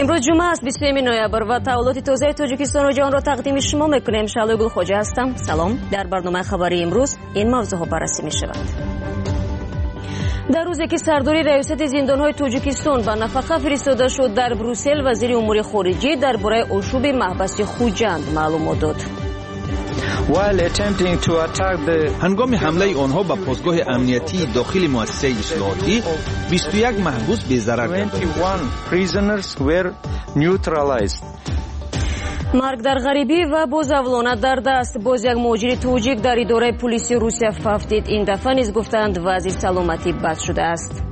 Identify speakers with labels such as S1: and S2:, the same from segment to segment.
S1: امروز جمعه است 23 نوامبر و تحولات تازه تاجیکستان و جهان را تقدیم شما میکنیم. شعله گل خوجه هستم. سلام. در برنامه خبری امروز این موضوعها بررسی می شود. در روزی که سرداری ریاست زندانهای تاجیکستان به نفقه فرستاده شد، در بروسل وزیر امور خارجه درباره آشوب محبس خوجند معلومات داد.
S2: هنگام حمله آنها به پاسگاه امنیتی داخل مؤسسه اصلاحاتی 21 محبوس بی ضرر گردانده.
S1: مرگ در غریبی و بازاولانه در دست باز یک مهاجر توجیک در اداره پلیس روسیه ففتید. این دفعه نیز گفتند وضع سلامتی بد شده است.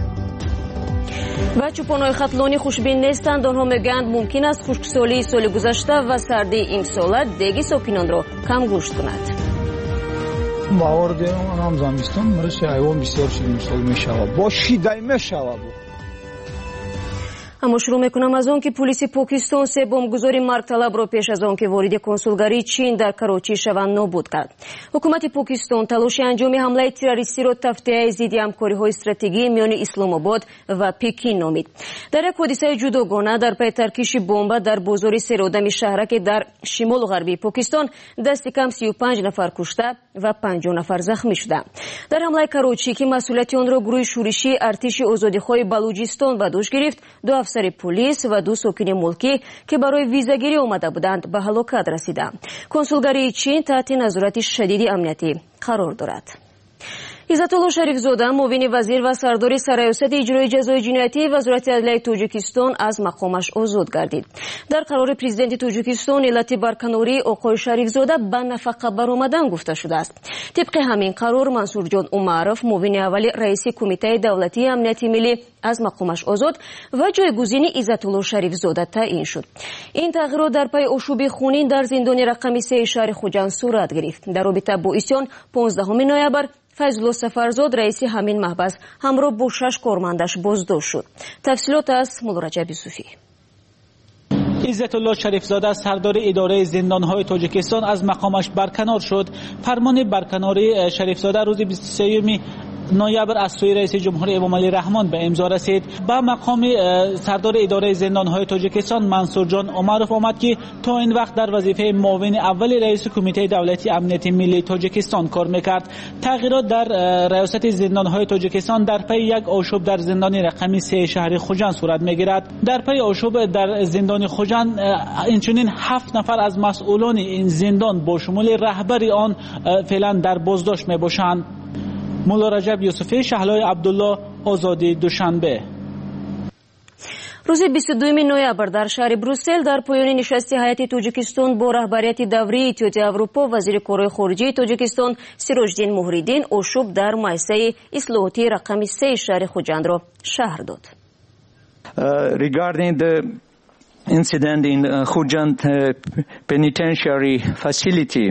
S1: و چوپانهای خطلانی خوشبین نیستند. آنها میگویند ممکن است خشکسالی سال گذشته و سردی امسال دیگه ساکنان را کم گوشت کند.
S3: باور دارم آنام زمستان مرس حیوان بسیار شدید امسال میشود با شیدت میشود.
S1: اما شروع میکنم از آن که پلیس پاکستان سه بمبگذاری مرگ طلب را پیش از آن که وارد کنسولگری چین در کراچی شوند نابود کرد. حکومت پاکستان تلاش انجام حمله تروریستی را تفته ضد همکاری‌های استراتژیکی میان اسلام آباد و پکین نامید. در یک حادثه جداگانه در پی ترکیش بمب در بازار سرادم شهرک در شمال غربی پاکستان دست کم 35 نفر کشته و 50 نفر زخمی شده. در حمله کراچی که مسئولیت آن را گروه شورشی ارتش آزادیخواه بلوچستان به دوش گرفت، دو افسر پلیس و دو ساکن ملکی که برای ویزاگیری آمده بودند به هلاکت رسیدند. کنسولگری چین تحت نظارت شدید امنیتی قرار دارد. عزت الله شریف زاده معاون وزیر و سردار سرریاست اجرای جزای جنایتی وزارت عدلیه تاجیکستان از مقامش آزاد گردید. در قرار پرزیدنت تاجیکستان علت برکناری آقای شریف زاده به نفقه برآمدن گفته شده است. طبق همین قرار منصور جان عمرов معاون اول رئیس کمیته دولتی امنیت ملی از مقامش آزاد و جایگزین عزت الله شریف زاده تعیین شد. این تغییرات در پی آشوب خونین در زندان رقم 3 شهر خوجند صورت گرفت. در رابطه با اسیان 15 نوامبر فیض‌الله سفرزاد رئیس همین محبس همراه با 6 کارمندش بازداشت شد. تفصیلات از مولا رجب یوسفی.
S4: عزت الله شریف زاده سردار اداره زندانهای تاجیکستان از مقامش برکنار شد. فرمان برکناری شریف زاده روز 23 نوامبر از سوی رئیس جمهور امام علی رحمان به امضا رسید. با مقام سردار اداره زندانهای تاجیکستان منصور جان عمرов آمد که تا این وقت در وظیفه معاون اول رئیس کمیته دولتی امنیت ملی تاجیکستان کار میکرد. تغییرات در ریاست زندانهای تاجیکستان در پی یک آشوب در زندان رقمی 3 شهر خوجند صورت میگیرد. در پی آشوب در زندان خوجند اینچنین 7 نفر از مسئولان این زندان با شمول رهبر آن فعلا در بازداشت میباشند. مولا رجب یوسفی، شهلای عبدالله، آزادی دوشنبه.
S1: روز 22 نوامبر در شهر بروسل در پایان نشست هیئت تاجیکستان با رهبریت دوری اتحادیه اروپا وزیر کارهای خارجه تاجیکستان سیراجدین مهریدین آشوب در مؤسسه اصلاحاتی رقم 3 شهر خوجند را شهر داد.
S5: Regarding the incident in Khujand penitentiary facility,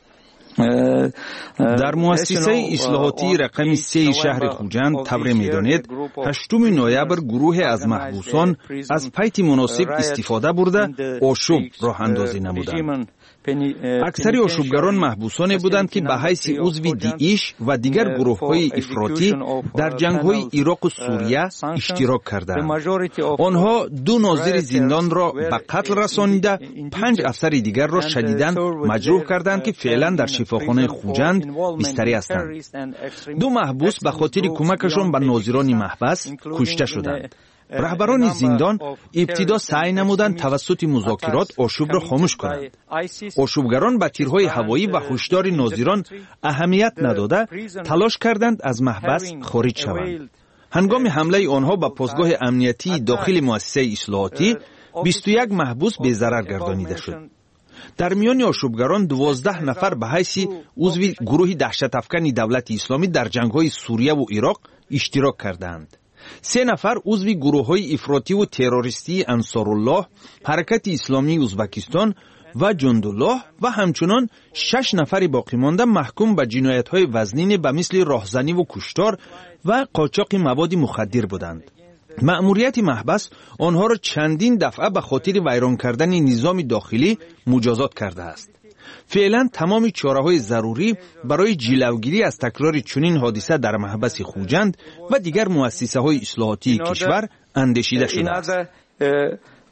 S2: در مؤسسه اصلاحاتی رقم 3 شهر خوجند تبریک می‌دانید 8 نوامبر گروه از محبوسان از پیت مناسب استفاده برده آشوب راه اندازی نمودند. اکثر آشوبگران محبوسانی بودند که به حیث عضو داعش و دیگر گروه‌های افراطی در جنگ‌های عراق و سوریه اشتراک کردند. آنها 2 ناظر زندان را به قتل رسانیده 5 افسر دیگر را شدیداً مجروح کردند که فعلا در شفاخانه خوجند بستری هستند. 2 محبوس به خاطر کمکشان به ناظران محبس کشته شدند. رهبران زندان ابتدا سعی نمودند توسط مذاکرات آشوب را خاموش کنند. آشوبگران به تیرهای هوایی و هشدار ناظران اهمیت نداده تلاش کردند از محبس خارج شوند. هنگام حمله آنها به پاسگاه امنیتی داخل مؤسسه اصلاحاتی 21 محبوس بی ضرر گردانیده شد. در میان آشوبگران 12 نفر به حیث عضو گروه دهشت افکن دولت اسلامی در جنگ‌های سوریه و عراق اشتراک کردند. 3 نفر عضو گروه‌های افراطی و تروریستی انصارالله، حرکت اسلامی ازبکستان و جندالله و همچنان 6 نفر باقی مانده محکوم به جنایت‌های وزنین به مثل راهزنی و کشتار و قاچاق مواد مخدر بودند. مأموریت محبس آنها را چندین دفعه به خاطر ویران کردن نظام داخلی مجازات کرده است. فعلا تمام چاره‌های ضروری برای جلوگیری از تکرار چنین حادثه در محبس خوجند و دیگر مؤسسه‌های اصلاحاتی کشور اندیشیده شده است.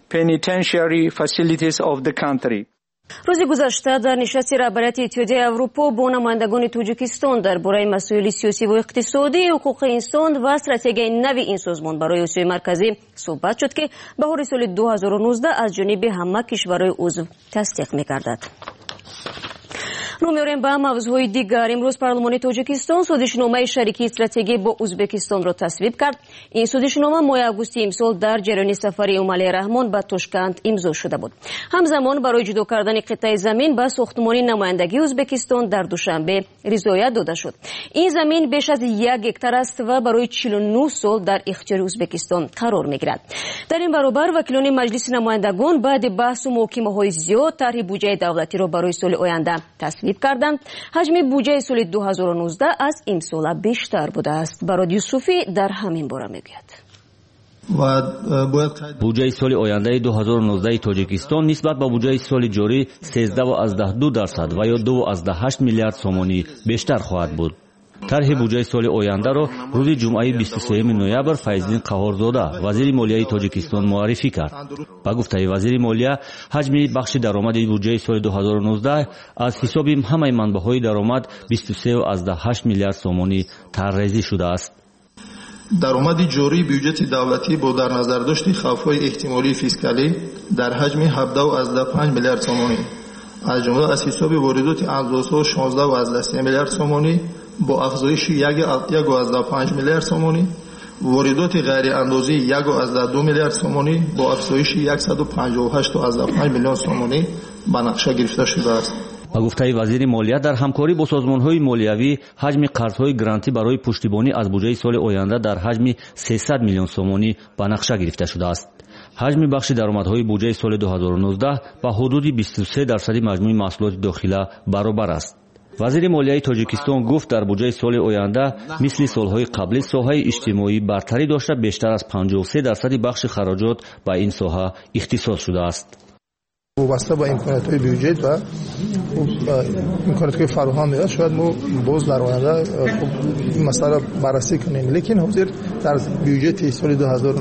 S5: penitentiary facilities of the country.
S1: روز گذشته در نشست رهبریت اتحادیه اروپا با نمایندگان تاجیکستان درباره مسائل سیاسی و اقتصادی، حقوق انسان و استراتژی نوی این سازمان برای آسیای مرکزی صحبت شد که بهار سال 2019 از جانب همه کشورهای عضو تصدیق می‌گردد. رو می‌آوریم به موضوعهای دیگر. امروز پارلمان تاجیکستان سازشنامه شریکی استراتژی با ازبکستان را تصویب کرد. این سازشنامه ماه آگوست امسال در جریان سفر امالی رحمان به تاشکند امضا شده بود. همزمان برای جدا کردن قطعه زمین به ساختمان نمایندگی ازبکستان در دوشنبه رضایت داده شد. این زمین بیش از 1 هکتار است و برای 49 سال در اختیار ازبکستان قرار می‌گیرد. در این برابر وکیلان مجلس نمایندگان بعد بحث و محاکمه‌های زیاد طرح بودجه دولتی را برای سال آینده تصویب کردند. حجم بودجه سال 2019 از امسال بیشتر بوده است. برای یوسفی در همین باره میگوید.
S6: بودجه سال آینده 2019 تاجیکستان نسبت به بودجه سال جاری 13.2% و یا 2.8 میلیارد سومانی بیشتر خواهد بود. طرح بودجه سال آینده را روز جمعه 23 نوامبر فیضدین قهارزاده وزیر مالیه تاجیکستان معرفی کرد. با گفته وزیر مالیه حجم بخش درآمد بودجه سال 2019 از حساب همه منبع‌های درآمد 23.8 میلیارد سومانی طرح‌ریزی شده است.
S7: درآمد جاری بودجه دولتی با در نظر داشت خوف‌های احتمالی فیسکالی در حجم 17.5 میلیارد سومانی از جمله از حساب واردات اندازه 16.3 میلیارد سومانی با افزایش 1.5 میلیارد سومانی، واردات غیر اندازی 1.2 میلیارد سومانی با افزایش 158.5 میلیون سومانی به نقشه گرفته شده است.
S6: با گفته وزیر مالیه در همکاری با سازمان‌های مالیوی حجم قرض‌های گرانتی برای پشتیبانی از بودجه سال آینده در حجم 300 میلیون سومانی به نقشه گرفته شده است. حجم بخش درآمدهای بودجه سال 2019 با حدود 23% مجموع محصولات داخله برابر است. وزیر مالیه تاجیکستان گفت در بودجه سال آینده مثل سالهای قبلی ساحه اجتماعی برتری داشته بیشتر از 53% بخش خراجات به این ساحه اختصاص شده است.
S7: وابسته به امکانات‌های بودجه و امکانات‌های فراهم است شاید ما باز در آینده این مسئله بررسی کنیم، لیکن حاضر در بودجه سال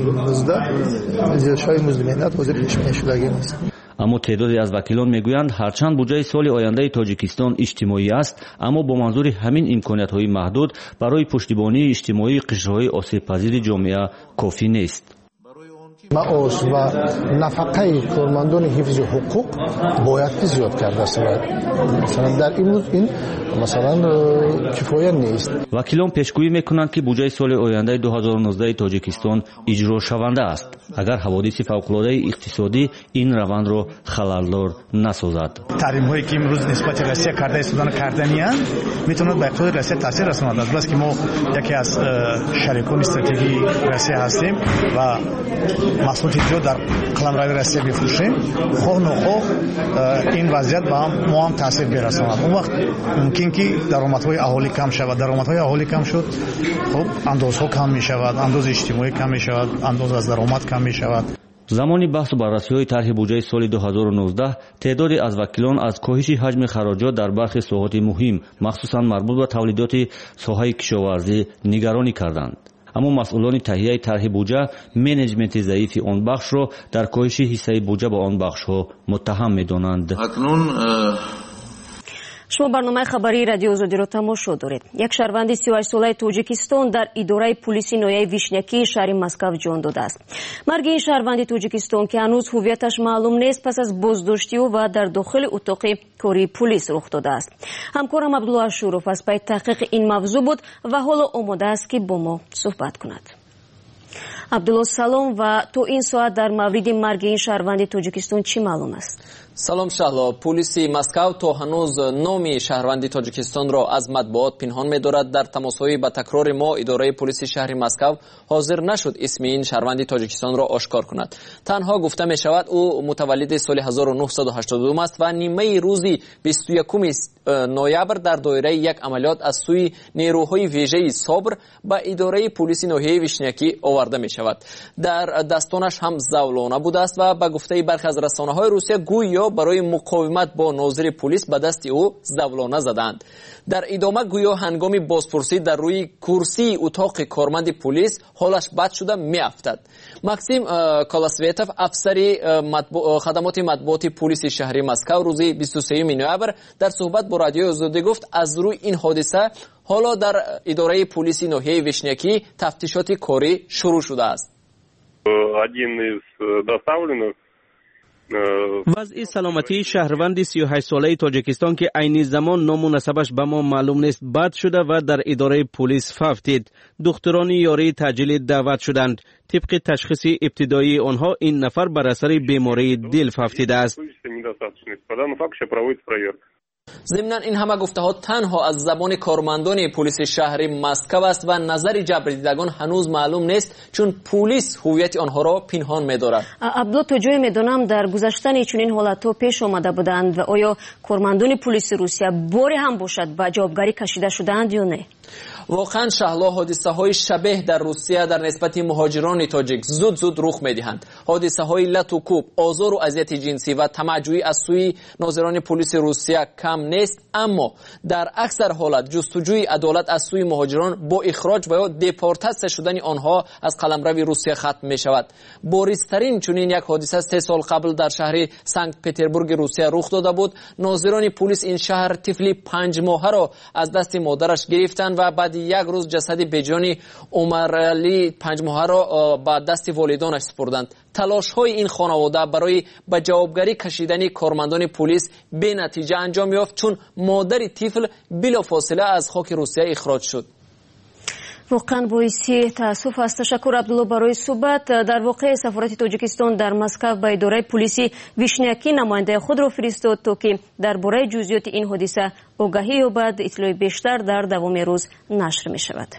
S7: 2019 زیادشای مزمنات حاضر پیش شدگی است.
S6: اما تعدادی از وکیلان میگویند هرچند بودجه سال آینده تاجیکستان اجتماعی است، اما با منظور همین امکانات‌های محدود برای پشتیبانی اجتماعی قشرهای آسیب‌پذیر جامعه کافی نیست.
S8: معاش و نفقه کارمندان حفظ حقوق باید که زیاد کرده است. مثلا در این مثلا کفایت نیست.
S6: وکیلان پیشگویی میکنند که بودجه سال آینده 2019 تاجیکستان اجرا شونده است اگر حوادث فوق‌العاده اقتصادی این روند را خلل‌دار نسازد.
S9: تحریم‌هایی که امروز نسبت روسیه کرده ایستادن کردنی‌اند میتواند به اقتصاد روسیه تاثیر رساند. از بس که ما یکی از شریکان استراتژی روسیه هستیم و محصولات زیاد در قلمرو روسیه می‌فروشیم، خواه نخواه این وضعیت به ما هم تاثیر برساند. اون وقت ممکن که درآمدهای اهالی کم شود. درآمدهای اهالی کم شد، خب اندازها کم می‌شود، انداز اجتماعی کم می‌شود، انداز از درآمد کم می‌شود.
S6: زمانی بحث و بررسی‌های طرح بودجه سال 2019 تعدادی از وکیلان از کاهش حجم خراجات در برخی ساحات مهم مخصوصاً مربوط به تولیدات ساحه کشاورزی نگرانی کردند. اما مسئولان تهیه طرح بودجه منیجمنت ضعیف آن بخش را در کاهش حصه بودجه با آن بخش‌ها متهم می‌دانند.
S1: شما برنامه خبری رادیو آزادی را تماشا دارید. یک شهروند 38 ساله تاجیکستان در اداره پلیس نویای ویشنیکی شهر مسکو جان داده است. مرگ این شهروند تاجیکستان که هنوز هویتش معلوم نیست پس از بازداشتی و در داخل اتاق کاری پلیس رخ داده است. همکارم عبدالله شوروف از پی تحقیق این موضوع بود و حالا آماده است که با ما صحبت کند. عبدالله سلام و تو این ساعت در مورد مرگ این شهروند تاجیکستان چی معلوم است؟
S10: سلام شهلا. پلیس مسکو تا هنوز نام شهروند تاجیکستان را از مطبوعات پنهان می‌دارد. در تماس‌های با تکرار ما اداره پلیس شهر مسکو حاضر نشد اسم این شهروند تاجیکستان را آشکار کند. تنها گفته می‌شود او متولد سال 1982 است و نیمه روز 21 نوامبر در دایره یک عملیات از سوی نیروهای ویژه صبر به اداره پلیس ناحیه ویشنیکی آورده می‌شود. در دستانش هم زولانه بوده است و به گفته برخی از رسانه‌های روسیه گویا را برای مقاومت با ناظر پلیس به دست او زولانه زدند. در ادامه گویا هنگام بازپرسی در روی کرسی اتاق کارمند پلیس حالش بد شده میافتد. ماکسیم کالاسویتوف افسر خدمات مطبوعات پلیس شهر مسکو روز 23 نوامبر در صحبت با رادیوی آزادی گفت از روی این حادثه حالا در اداره پلیس ناحیه ویشنیاکی تفتیشات کاری شروع شده است.
S11: وضع سلامتی شهروند 38 ساله تاجیکستان که عین زمان نام و نسبش به ما معلوم نیست بد شده و در اداره پلیس ففتید. دکتران یاری تجلیل دعوت شدند. طبق تشخیص ابتدایی آنها این نفر بر اثر بیماری دل ففتیده است.
S10: ضمناً این همه گفته ها تنها از زبان کارمندان پلیس شهر مسکو است و نظر جبر دیدگان هنوز معلوم نیست چون پلیس هویت آنها را پنهان می‌دارد.
S1: عبدالله تا جای می‌دانم در گذشتن چنین حالت‌ها پیش آمده بودند و آیا کارمندان پلیس روسیه باری هم باشد به جوابگاری کشیده شدند یا نه؟
S10: واقعا شهلا حادثه های شبیه در روسیه در نسبت مهاجران تاجیک زود رخ می‌دهند. حادثه های لط و کوب، آزار و اذیت جنسی و طمع‌جویی از سوی ناظران پلیس روسیه کم نیست، اما در اکثر حالت جستجوی عدالت از سوی مهاجران با اخراج و یا دپورتاسیون شدن آنها از قلمرو روسیه ختم می‌شود. بارزترین چنین یک حادثه 3 سال قبل در شهر سنت پترزبورگ روسیه رخ داده بود. ناظران پلیس این شهر طفلی 5 ماهه را از دست مادرش گرفتند و بعد یک روز جسد بجانی عمرعلی 5 ماهه را به دست والدانش سپردند. تلاش های این خانواده برای به جوابگری کشیدن کارمندان پلیس به نتیجه انجام یافت چون مادر طفل بلافاصله از خاک روسیه اخراج شد.
S1: واقعا باعث تاسف است. تشکر عبدالله برای صحبت. در واقع سفارت تاجیکستان در مسکو به اداره پلیسی ویشنیاکی نماینده خود را فرستاد تا که درباره جزئیات این حادثه آگاهی یابد. اطلاع بیشتر در دوام روز نشر می شود.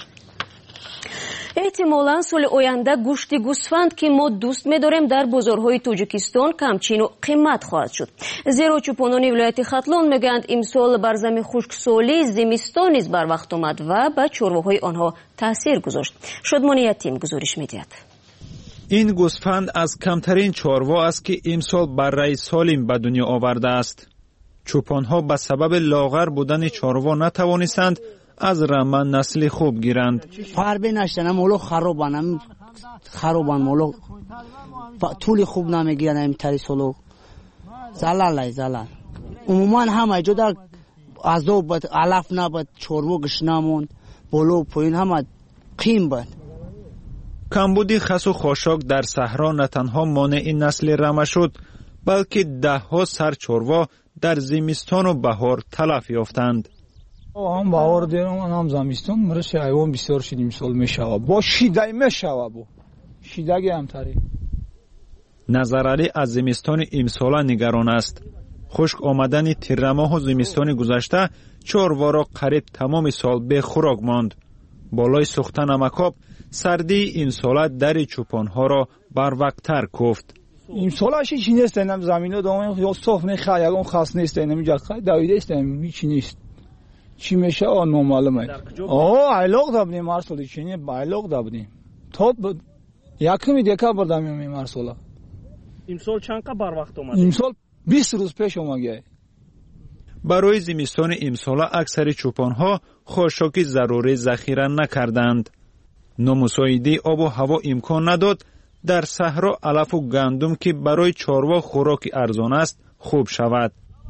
S1: احتمالاً سال آینده گوشت گوسفند که ما دوست می‌داریم در بازارهای تاجیکستان کمچین و قیمت خواهد شد. زیرا چوپانان ولایت ختلان میگویند امسال بر زمین خشکسالی زمستان نیز بر وقت آمد و به چرواهای آنها تاثیر گذاشت. شادمان یتیم گزارش می‌دهد.
S2: این گوسفند از کمترین چاروا است که امسال برای سالم به دنیا آورده است. چوپانها به سبب لاغر بودن چاروا نتوانستند از رمه نسل خوب گیرند.
S12: فربه نشدن مولو خرابان مولو طول خوب نمیگیرن امتری سولو زلال عموما همه جا در عذاب علف نبود چورو گش نموند بولو پوین همه قیم بود.
S2: کمبود خس و خاشاک در صحرا نه تنها مانع نسل رمه شد بلکه دهها سر چوروا در زمستان و بهار تلف یافتند.
S3: هم باور دارم هم زمستان مرش حیوان بسیار شدیم سال میشوه با شیده میشوه با شیدگی هم تاری.
S2: نظرعلی از زمستان امساله نگران است. خشک آمدن تیرماه و زمستان گذشته چاروا را قریب تمام سال به خوراک ماند. بالای سوختن نمکاب سردی امساله در چوپانها را بر وقتتر کوفت.
S3: امساله چی نیست اینم زمینو دامن یا صاف نه خیلی خاص نیست اینم جا دویده است هیچ نیست. چی میشه نامعلومه. علاق دابنیم مرسولی چینی با علاق دابنیم. تا یکمی دکابر دامیم مرسولا.
S11: امسال چند بر وقت اومد؟
S3: امسال 20 روز پیش اومد.
S2: برای زمستان امساله اکثر چوپانها خاشاک ضروری ذخیره نکردند. نامساعده آب و هوا امکان نداد در صحرا علف و گندم که برای چاروا خوراک ارزان است خوب شود.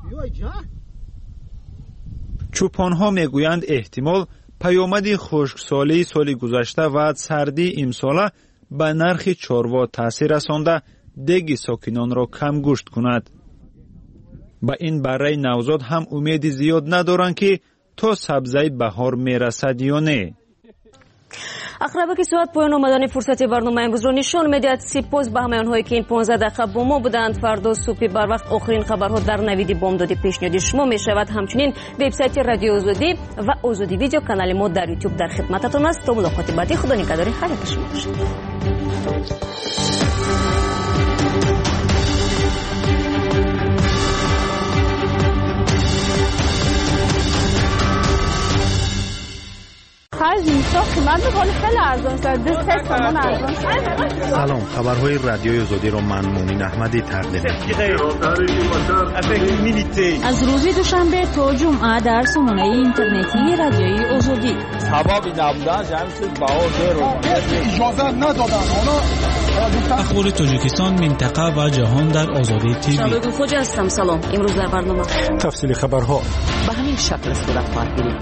S2: چوپانها میگویند احتمال پیامد خشکسالی سال گذشته و سردی امساله به نرخ چاروا تاثیر رسانده دیگ ساکنان را کم گوشت کند. با این برای نوزاد هم امید زیاد ندارند که تا سبزه بهار میرسد یا نه.
S1: اقربه که صحبت پایان آمدن فرصت برنامه امروز را نشان میدهد. سپاس به همه آنهایی که این 15 دقیقه با ما بودند. فردا صبح بر وقت آخرین خبرها در نوید بامداد پیشنهادی شما می شود. همچنین وبسایت رادیو آزادی و آزادی ویدیو کانال ما در یوتیوب در خدمتتان است. تا ملاقات بعدی خدا نگهدار هر یک شما باشد.
S13: Каждый قیمت میکنه خیلی ارزان شد 2-3 تومن ارزان شد.
S14: سلام، خبرهای رادیوی آزادی را من مومین احمدی تقدیم می‌کنم.
S15: از روز دوشنبه تا جمعه در سامانه اینترنتی رادیوی آزادی.
S3: سبب نبودن جمعیت بهار اجازه ندادن.
S16: اخبار تاجیکستان، منطقه و جهان در آزادی تیوی.
S1: شبگون خوجا هستم. سلام. امروز در برنامه
S14: تفصیل خبرها
S15: به همین شکل صورت خواهد گرفت.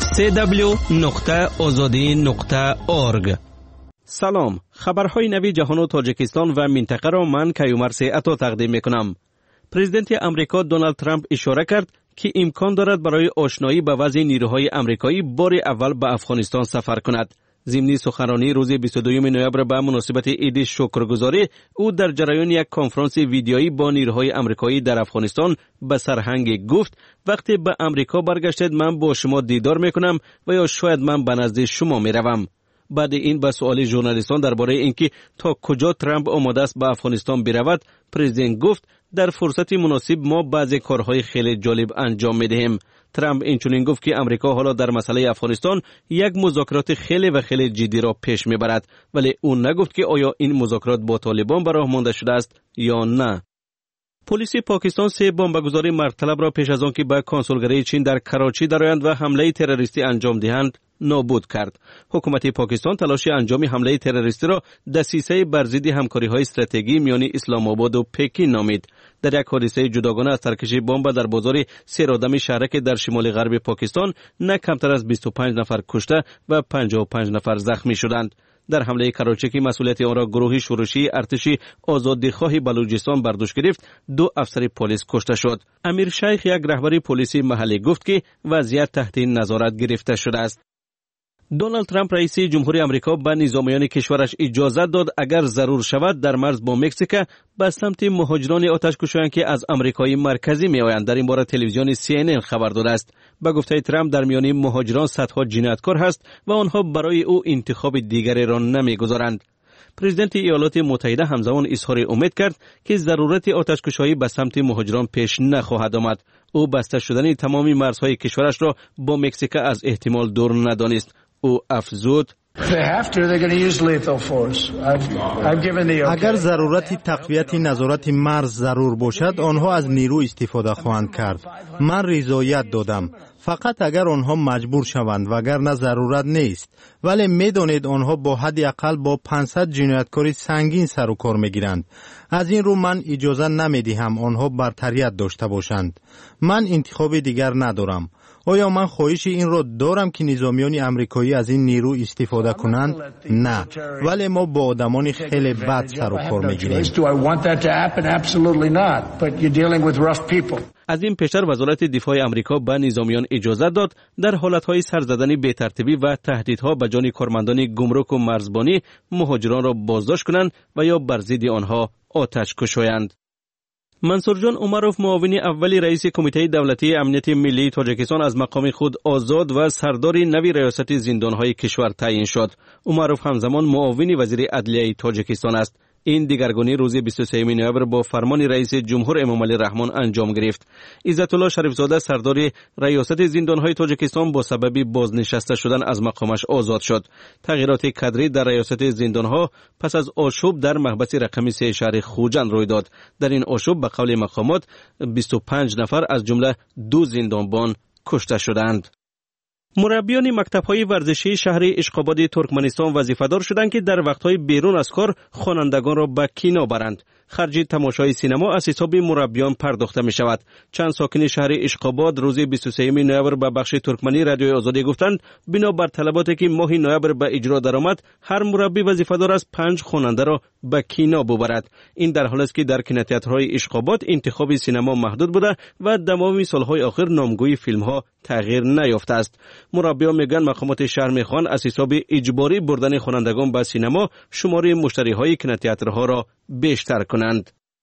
S11: www.azadi.org. سلام، خبرهای نوی جهان و تاجیکستان و منطقه را من کیومر عطا تقدیم میکنم. پرزیدنت امریکا دونالد ترامپ اشاره کرد که امکان دارد برای آشنایی با وضع نیروهای امریکایی بار اول به افغانستان سفر کند. ضمن سخنرانی روز 22 نوامبر به مناسبت عید شکرگزاری، او در جریان یک کنفرانس ویدیویی با نیروهای امریکایی در افغانستان به سرهنگ گفت وقتی به امریکا برگشتید من با شما دیدار میکنم و یا شاید من به نزد شما میروم. بعد این به سؤال ژورنالیستان درباره اینکه تا کجا ترامپ آماده است به افغانستان برود، پرزیدنت گفت در فرصت مناسب ما بعضی کارهای خیلی جالب انجام میدهیم. ترامپ اینچنین گفت که امریکا حالا در مسئله افغانستان یک مذاکرات خیلی جدی را پیش میبرد، ولی او نگفت که آیا این مذاکرات با طالبان به راه مانده شده است یا نه. پلیس پاکستان 3 بمبگذاری مرطلب را پیش از آن که به کنسولگری چین در کراچی درآیند و حمله تروریستی انجام دهند نابود کرد. حکومت پاکستان تلاش انجام حمله تروریستی را دسیسه بر ضد همکاری‌های استراتژیکی میان اسلام آباد و پکین نامید. در یک حادثه جداگانه از ترکش بمب در بازار سیرآدم شهرک در شمال غرب پاکستان نه کمتر از 25 نفر کشته و 55 نفر زخمی شدند. در حمله کراچی که مسئولیت آن را گروه شورشی ارتش آزادیخواه بلوچستان بر دوش گرفت، 2 افسر پلیس کشته شد. امیر شیخ، یک رهبر پلیس محلی، گفت که وضعیت تحت نظارت گرفته شده است. دونالد ترامپ رئیس جمهوری آمریکا به نظامیان کشورش اجازه داد اگر ضرور شود در مرز با مکزیک به سمت مهاجران آتش‌کشان که از آمریکای مرکزی میآیند. در این باره تلویزیون CNN خبر داده است. به گفته ترامپ در میان مهاجران صدها جنایتکار هست و آنها برای او انتخاب دیگری را نمیگذارند. پرزیدنت ایالات متحده همزمان اظهار امید کرد که ضرورت آتش‌کشایی به سمت مهاجران پیش نخواهد آمد. او بسته شدن تمام مرزهای کشورش را با مکزیک از احتمال دور ندانست. او افزود
S14: اگر ضرورت تقویت نظارت مرز ضرور باشد آنها از نیرو استفاده خواهند کرد. من رضایت دادم، فقط اگر آنها مجبور شوند وگرنه ضرورت نیست. ولی میدانید آنها با حداقل با 500 جنایتکار سنگین سر و کار میگیرند. از این رو من اجازه نمیدهم آنها برتریت داشته باشند. من انتخاب دیگر ندارم. آیا من خواهش این را دارم که نظامیان امریکایی از این نیرو استفاده کنند؟ نه، ولی ما با آدمان خیلی بد سر و کار میگیریم.
S11: از این پیشتر وزارت دفاع آمریکا به نظامیان اجازه داد در حالتهای سرزدن بی‌ترتیبی و تهدیدها به جان کارمندان گمرک و مرزبانی مهاجران را بازداشت کنند و یا بر ضد آنها آتش کشایند. منصور جان عمروف، معاون اولی رئیس کمیته دولتی امنیت ملی تاجیکستان، از مقام خود آزاد و سردار نوی ریاست زندانهای کشور تعیین شد. عمروف همزمان معاون وزیر عدلیه تاجیکستان است. این دیگرگونی روز 23 نوامبر با فرمان رئیس جمهور امامعلی رحمان انجام گرفت. عزت الله شریف زاده سردار ریاست زندانهای تاجیکستان با سبب بازنشسته شدن از مقامش آزاد شد. تغییرات کادری در ریاست زندانها پس از آشوب در محبس رقم 3 شهر خوجند روی داد. در این آشوب به قول مقامات 25 نفر از جمله 2 زندانبان کشته شدند. مربیان مکتب‌های ورزشی شهر اشقاباد ترکمنستان وظیفه‌دار شدند که در وقت‌های بیرون از کار خوانندگان را به کینا برند. خرج تماشای سینما از حساب مربیان پرداخته می شود. چند ساکن شهر اشقاباد روز 23 نوامبر به بخش ترکمنی رادیوی آزادی گفتند بنا بر طلباتی که ماه نوامبر به اجرا درآمد، هر مربی وظیفه‌دار است 5 خواننده را به کینا ببرد. این در حالی است که در کینوتئاترهای اشقاباد انتخاب سینما محدود بوده و تمام سالهای آخر نامگوی فیلم‌ها تغییر نیافته است. مربیان میگن مقامات شهر میخوان از حساب اجباری بردن خوانندگان به سینما شماره مشتری‌های کینوتئاترها را بیشتر کنند.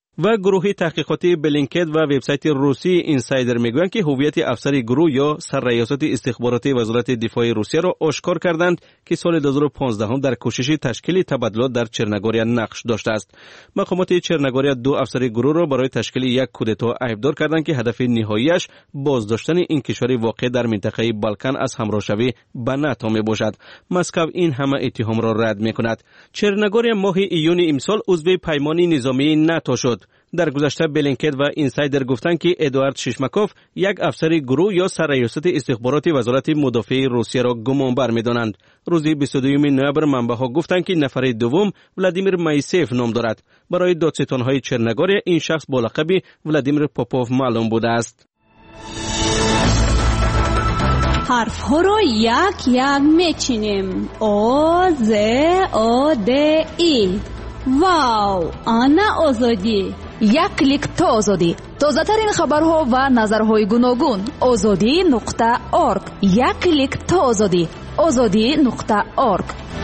S11: و گروه تحقیقاتی بلینکت و وبسایت روسی اینسایدر میگویند که هویت افسر گروه یا سرریاست استخباراتی وزارت دفاع روسیه را آشکار کردند که سال 2015 در کوشش تشکیل تبادلات در چرنگوریا نقش داشته است. مقامات چرنگوریا 2 افسر گروه را برای تشکیل یک کودتا عیبدار کردند که هدف نهاییش بازداشتن این کشور واقع در منطقه بالکان از همراهشوی به ناتو میباشد. مسکو این همه اتهام را رد میکند. چرنگوریا ماه ایون امسال عضو پیمان نظامی ناتو شد. در گذشته بلینکت و اینسایدر گفتند که ادوارد شیشماکوف یک افسر گروه یا سرریاست استخباراتی وزارت مدافع روسیه را گمانبر می‌دانند. روز 22 نوامبر منبع‌ها گفتند که نفر دوم ولادیمیر مایسیف نام دارد. برای دادستان‌های چرنگوریا این شخص با لقب ولادیمیر پوپوف معلوم بوده است.
S15: حرف‌ها را یک یک می‌چینیم. او ز او د ای. واو، آنا آزادی. یک کلیک تا آزادی. تازه‌ترین خبرها و نظرهای گوناگون. azadi.org. یک کلیک تا آزادی. azadi.org.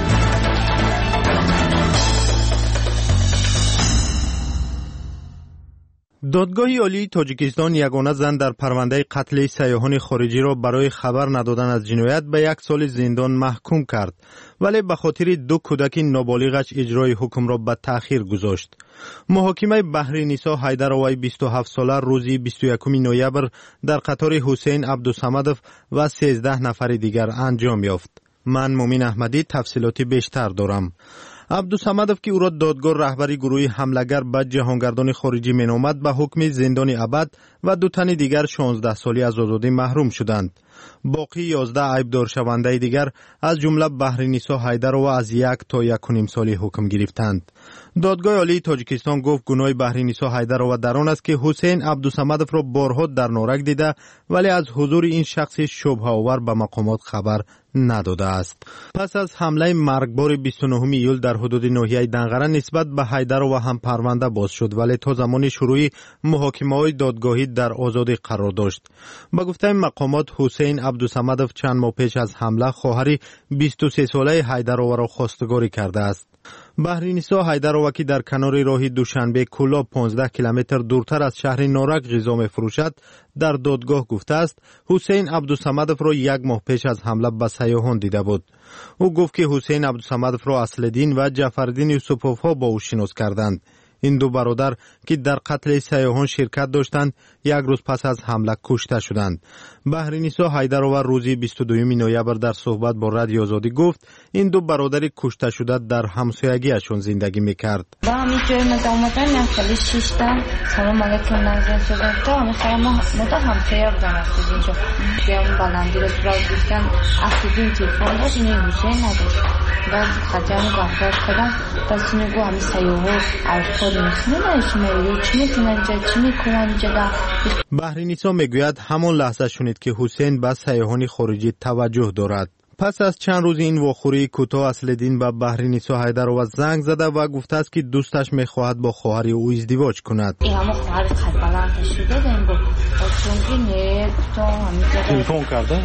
S14: دادگاه عالی تاجیکستان یگانه زن در پرونده قتل سیاحان خارجی را برای خبر ندادن از جنایت به 1 سال زندان محکوم کرد، ولی به خاطر 2 کودک نابالغش اجرای حکم را به تأخیر گذاشت. محاکمه بحرینیسا حیدروی 27 ساله روز 21 نوامبر در قطار حسین عبدالصمدوف و 13 نفر دیگر انجام یافت. من مومین احمدی تفصیلاتی بیشتر دارم. عبدالصمدوف که او را دادگاه رهبری گروه حمله‌گر به جهانگردان خارجی مینامد به حکم زندان ابد و 2 تن دیگر 16 سالی از آزادی محروم شدند. باقی 11 عیبدار شونده دیگر از جمله بحرینیسا حیدرو از 1 تا 1.5 سالی حکم گرفتند. دادگاه عالی تاجیکستان گفت گناه بحرینیسا حیدرو در آن است که حسین عبدالصمدوف را بارها در نارک دیده ولی از حضور این شخص شبهه آور به مقامات خبر نداده است. پس از حمله مرگبار 29 ایول در حدود ناحیه دنقره نسبت به حیدرو هم پرونده باز شد، ولی تا زمان شروع محاکمه‌های دادگاهی در آزادی قرار داشت. با گفته مقامات حسین عبدالصمدوف چند ماه پیش از حمله خواهر 23 ساله حیدرو را خواستگاری کرده است. بحرینیسا حیدرو که در کنار راه دوشنبه کولا 15 کیلومتر دورتر از شهر نارک غذا می‌فروشد در دادگاه گفته است حسین عبدالصمدوف را 1 ماه پیش از حمله به سیاحان دیده بود. او گفت که حسین عبدالصمدوف را اصلدین و جعفرالدین یوسفوف ها با او شناس کردند. این 2 برادر که در قتل سیاحان شرکت داشتند 1 روز پس از حمله کشته شدند. بحرینیسا حیدرو روز 22 نوامبر در صحبت با رادیو آزادی گفت این 2 برادر کشته شده در همسایگیشان زندگی میکرد.
S17: با همین جای مزامتن من خیلی شیشتم سلام علیکم نازن شدم تا همه خیلی ما همسایه بودن اصلی اینجا بیام بلندی رو برای دیدن اصلی تیفون داشت اینه میشه نداشت بعد خجم گفتار کردم پس اینو همه سیاحو الفاد میخونه نشونه چی میتونن اینجا چی میکنن اینجا.
S14: بحرینیسا میگوید همان لحظه شنید که حسین به سیاحان خارجی توجه دارد. پس از چند روز این واخوری کوتاه اصلدین به بحرینیسا حیدرو زنگ زده و گفته است که دوستش میخواهد با خواهر او ازدواج کند.
S17: این همه خواهر خربلند شده دیم گفت چونکه نه تو همیشه
S14: تلفن کرده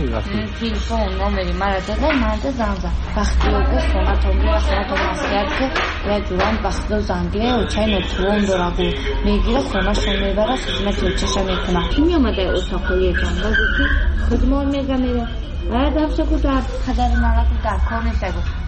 S17: تلفن نامری مرا داده من زنگ زد وقتی او گفت خونه تو میره خونه تو مسئله که و جوران وقتی زنگله و چای نتوان داره بود میگیره خونه شون میبره خدمت بچه‌شو میکنه میامده اتاقای جنگل خدمت میگه و در شکل در خدر مرا که در کار نیست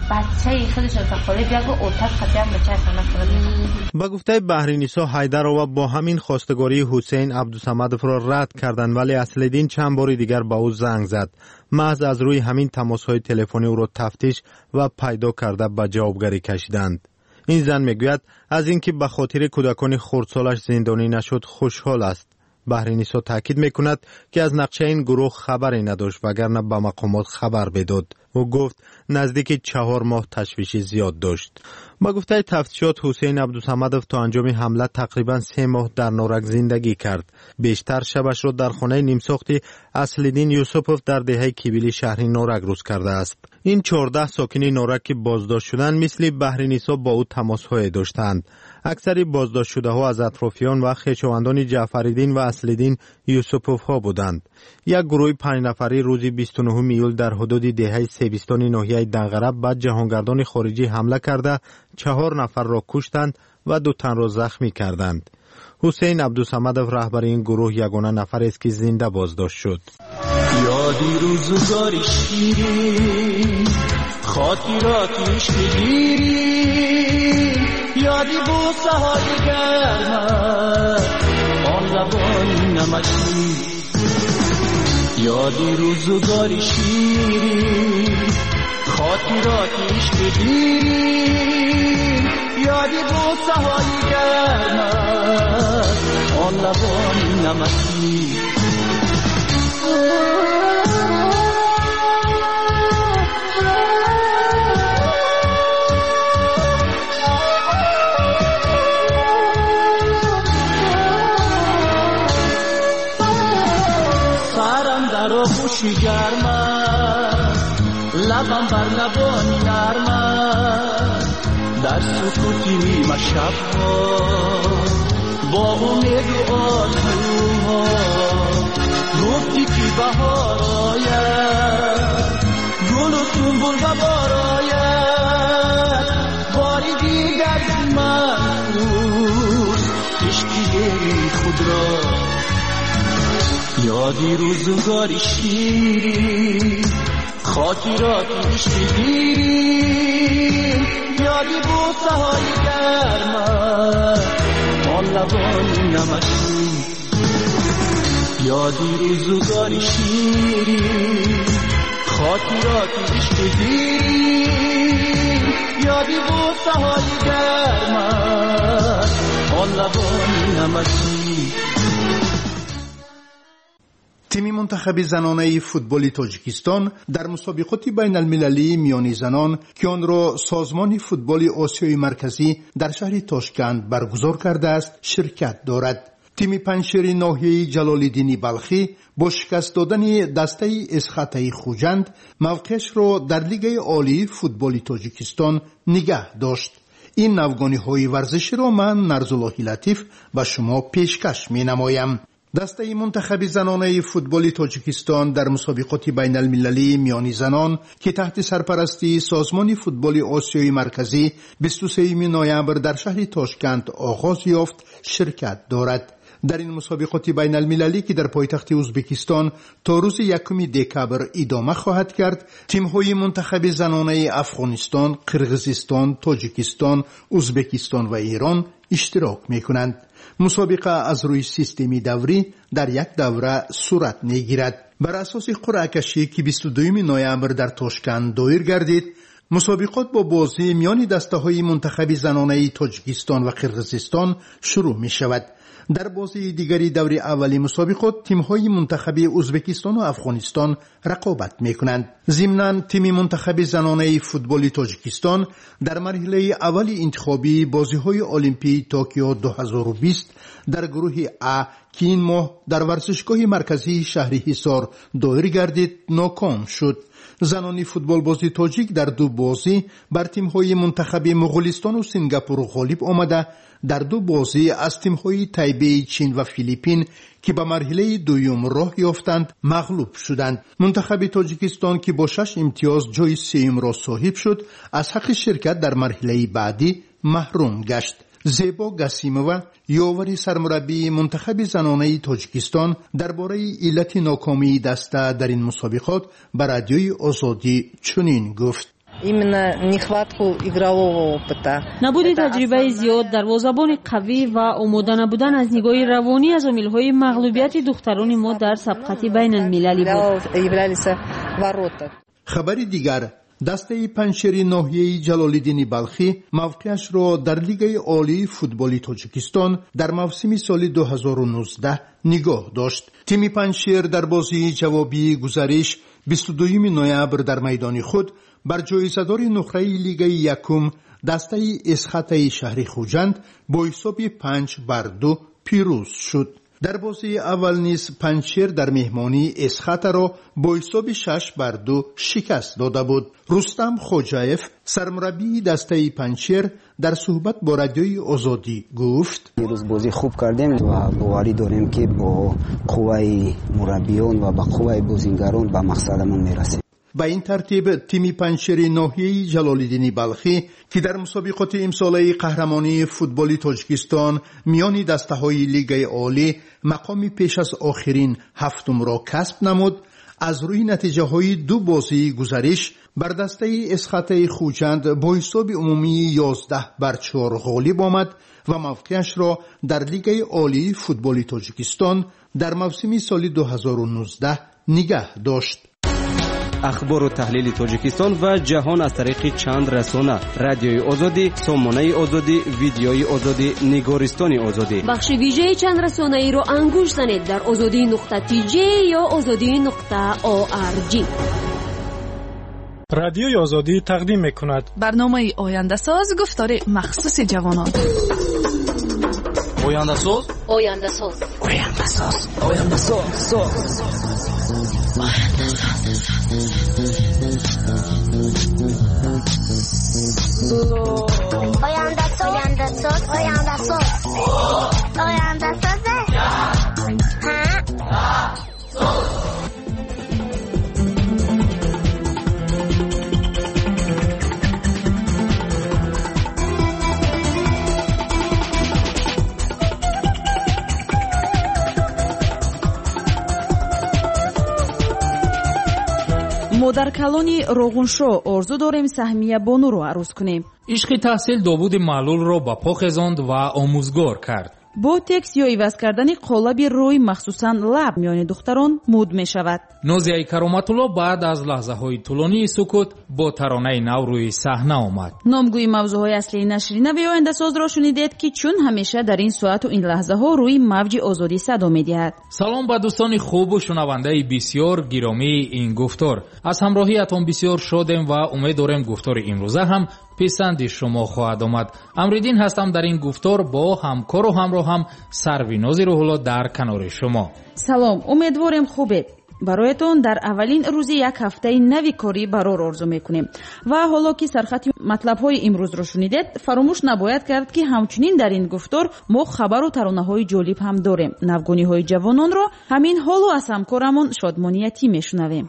S17: بچه خودش اتاقالی بیا که اتاق خدم بچه کنه.
S14: با گفته بحرینیسا حیدرو با همین خواستگاری حسین عبدالصمدوف را رد کردند ولی اصلدین چند بار دیگر با او زنگ زد. محض از روی همین تماس‌های تلفنی او را تفتیش و پیدا کرده به جوابگری کشیدند. این زن میگوید از اینکه به خاطر کودکان خردسالش زندانی نشد خوشحال است. بحرینیسا تاکید میکند که از نقشه این گروه خبری نداشت وگرنه به مقامات خبر بداد. او گفت نزدیک 4 ماه تشویش زیاد داشت. با گفته تفتیشات حسین عبدالصمدوف تا انجام حمله تقریبا 3 ماه در نارک زندگی کرد. بیشتر شبش را در خانه نیمساختی اصلدین یوسفوف در دهه کیبیلی شهر نارک روز کرده است. این 14 ساکن نارک که بازداشت شدند مثل بحرینیسا با او تماس‌های داشتند. اکثر بازداشت شده ها از اطرافیان و خویشاوندان جعفرالدین و اصلدین یوسفوف ها بودند. یک گروه 5 نفری روز 29 ایول در حدود دهه سیبستان ناحیه دنقره به جهانگردان خارجی حمله کرده 4 نفر را کشتند و 2 تن را زخمی کردند. حسین عبدالصمدов رهبر این گروه یگانه نفر است که زنده بازداشت شد.
S18: یادی روزگاری شیرین خاطراتش بگیری یادی بوسه های گرمت آن لبان نمکی یادی روزگاری شیرین خاطراتش بگیری یادی بوسه های گرمت آن لبان نمکی سرم در آغوشی گرمت لبم بر لبان نرمت در سکوتی نیمه شبها با امید و آرزوها گفتی که بهار آید گل و سنبل و بار آید باری دیگر من روز عشقی خود را یادی روزگاری شیرین خاطراتش بگیری یادی بوسه های گرمت آن لبان نمکی یادی روزگاری شیرین خاطراتش بگیری یادی بوسه های گرمت آن لبان نمکی.
S19: تیم منتخب زنانه فوتبال تاجیکستان در مسابقات بین المللی میان زنان که آن را سازمان فوتبال آسیای مرکزی در شهر تاشکند برگزار کرده است شرکت دارد. تیم پنجشیر ناحیه جلال‌الدین بلخی با شکست دادن دسته اسخطه خوجند موقعش را در لیگ عالی فوتبال تاجیکستان نگه داشت. این نوگانی‌های ورزشی را من نرزالله لطیف به شما پیشکش می‌نمایم. دسته منتخب زنانه فوتبال تاجیکستان در مسابقات بین المللی میان زنان که تحت سرپرستی سازمان فوتبال آسیای مرکزی 23 نوامبر در شهر تاشکند آغاز یافت شرکت دارد. در این مسابقات بین المللی که در پایتخت ازبکستان تا روز 1 دکبر ادامه خواهد کرد، تیم‌های منتخب زنانه افغانستان، قرقیزستان، تاجیکستان، ازبکستان و ایران اشتراک می‌کنند. مسابقه از روی سیستمی دوری در یک دوره صورت می‌گیرد. بر اساس قرعه کشی که 22 نوامبر در تاشکند دایر گردید، مسابقات با بازی میان دسته‌های منتخب زنانه تاجیکستان و قرقیزستان شروع می‌شود. در بازی دیگری دوره اولی مسابقات تیم‌های منتخب ازبکستان و افغانستان رقابت می‌کنند. ضمناً تیم منتخب زنانه فوتبال تاجیکستان در مرحله اولی انتخابی بازی‌های المپیک توکیو 2020 در گروه A که این ماه در ورزشگاه مرکزی شهر حصار دایر گردید ناکام شد. زنانی فوتبال بازی تاجیک در دو بازی بر تیم‌های منتخب مغولستان و سنگاپور غالب آمده در دو بازی از تیم‌های تایبی چین و فیلیپین که به مرحله دوم راه یافتند مغلوب شدند. منتخب تاجیکستان که با 6 امتیاز جای سوم را صاحب شد از حق شرکت در مرحله بعدی محروم گشت. زیبا گسیمووا یاور سرمربی منتخب زنانه تاجیکستان درباره علت ناکامی دسته در این مسابقات به رادیوی آزادی چنین گفت:
S15: نبود تجربه زیاد، دروازه‌بان قوی و آماده نبودن از نگاه روانی از عامل‌های مغلوبیت دختران ما در سبقت بین المللی بود.
S19: خبر دیگر، دسته پنجشیر ناحیه جلال‌الدین بلخی موقعش را در لیگ عالی فوتبال تاجیکستان در موسم سال 2019 نگاه داشت. تیم پنجشیر در بازی جوابی گزارش 22 نوامبر در میدان خود بر جایزه‌دار نقره لیگ یکم دسته اسخطه شهر خوجند با حساب 5-2 پیروز شد. در بازی اول نیز پنجشیر در مهمانی اسخطه را با حساب 6-2 شکست داده بود. رستم خوجایف سرمربی دسته پنجشیر در صحبت با رادیوی آزادی گفت:
S20: امروز بازی خوب کردیم و باوری داریم که با قوه مربیان و با قوه بازیگران به مقصدمون میرسیم.
S19: به این ترتیب تیم پنجشیر ناحیه جلال‌الدین بلخی که در مسابقات امساله قهرمانی فوتبال تاجیکستان میان دسته‌های لیگ عالی مقام پیش از آخرین هفتم را کسب نمود، از روی نتیجه‌های دو بازی گزارش بر دسته اسخط خوجند با حساب عمومی 11-4 غالب آمد و موقعش را در لیگ عالی فوتبال تاجیکستان در موسم سال 2019 نگه داشت.
S11: اخبار و تحلیل تاجیکستان و جهان از طریق چند رسانه: رادیوی آزادی، سامانه آزادی، ویدیوی آزادی، نگارستان آزادی.
S1: بخش ویژه چند رسانه ای را انگوش زنید در azadi.tj یا azadi.org.
S21: رادیوی آزادی تقدیم می‌کند
S22: برنامه آینده ساز، گفتار مخصوص جوانان.
S21: آینده ساز،
S22: آینده ساز،
S21: آینده ساز،
S22: آینده ساز. ما در کلانی روغنشو آرزو داریم سهمیه بانو رو عروض کنیم.
S21: عشق تحصیل داوود معلول را به پا خزاند و آموزگار کرد.
S22: بوتکس یا عوض کردن قالب روی مخصوصاً لب میان دختران مود می شود.
S21: نازیه کرامت‌الله بعد از لحظه‌های طولانی سکوت با ترانه نو روی صحنه آمد.
S22: نامگوی موضوعهای اصلی نشریه و آینده ساز را شنیدید که چون همیشه در این ساعت و این لحظه ها روی موج آزادی صدا می‌دهد.
S21: سلام به دوستان خوب و شنونده بسیار گرامی این گفتار. از همراهیتان بسیار شادم و امید دارم گفتار امروزه هم پسند شما خواهد آمد. امریدین هستم در این گفتار با همکار و همراهم سرویناز روح‌الله در کنار شما.
S22: سلام، امیدوارم خوبید. برایتون در اولین روز یک هفته نوی کاری برار آرزو میکنیم و حالا که سرخط مطلب‌های امروز را شنیدید، فراموش نباید کرد که همچنین در این گفتار ما خبر و ترانه‌های جالب هم داریم. نوگانی‌های جوانان را همین حالو از همکارمون شادمانیتی میشنویم.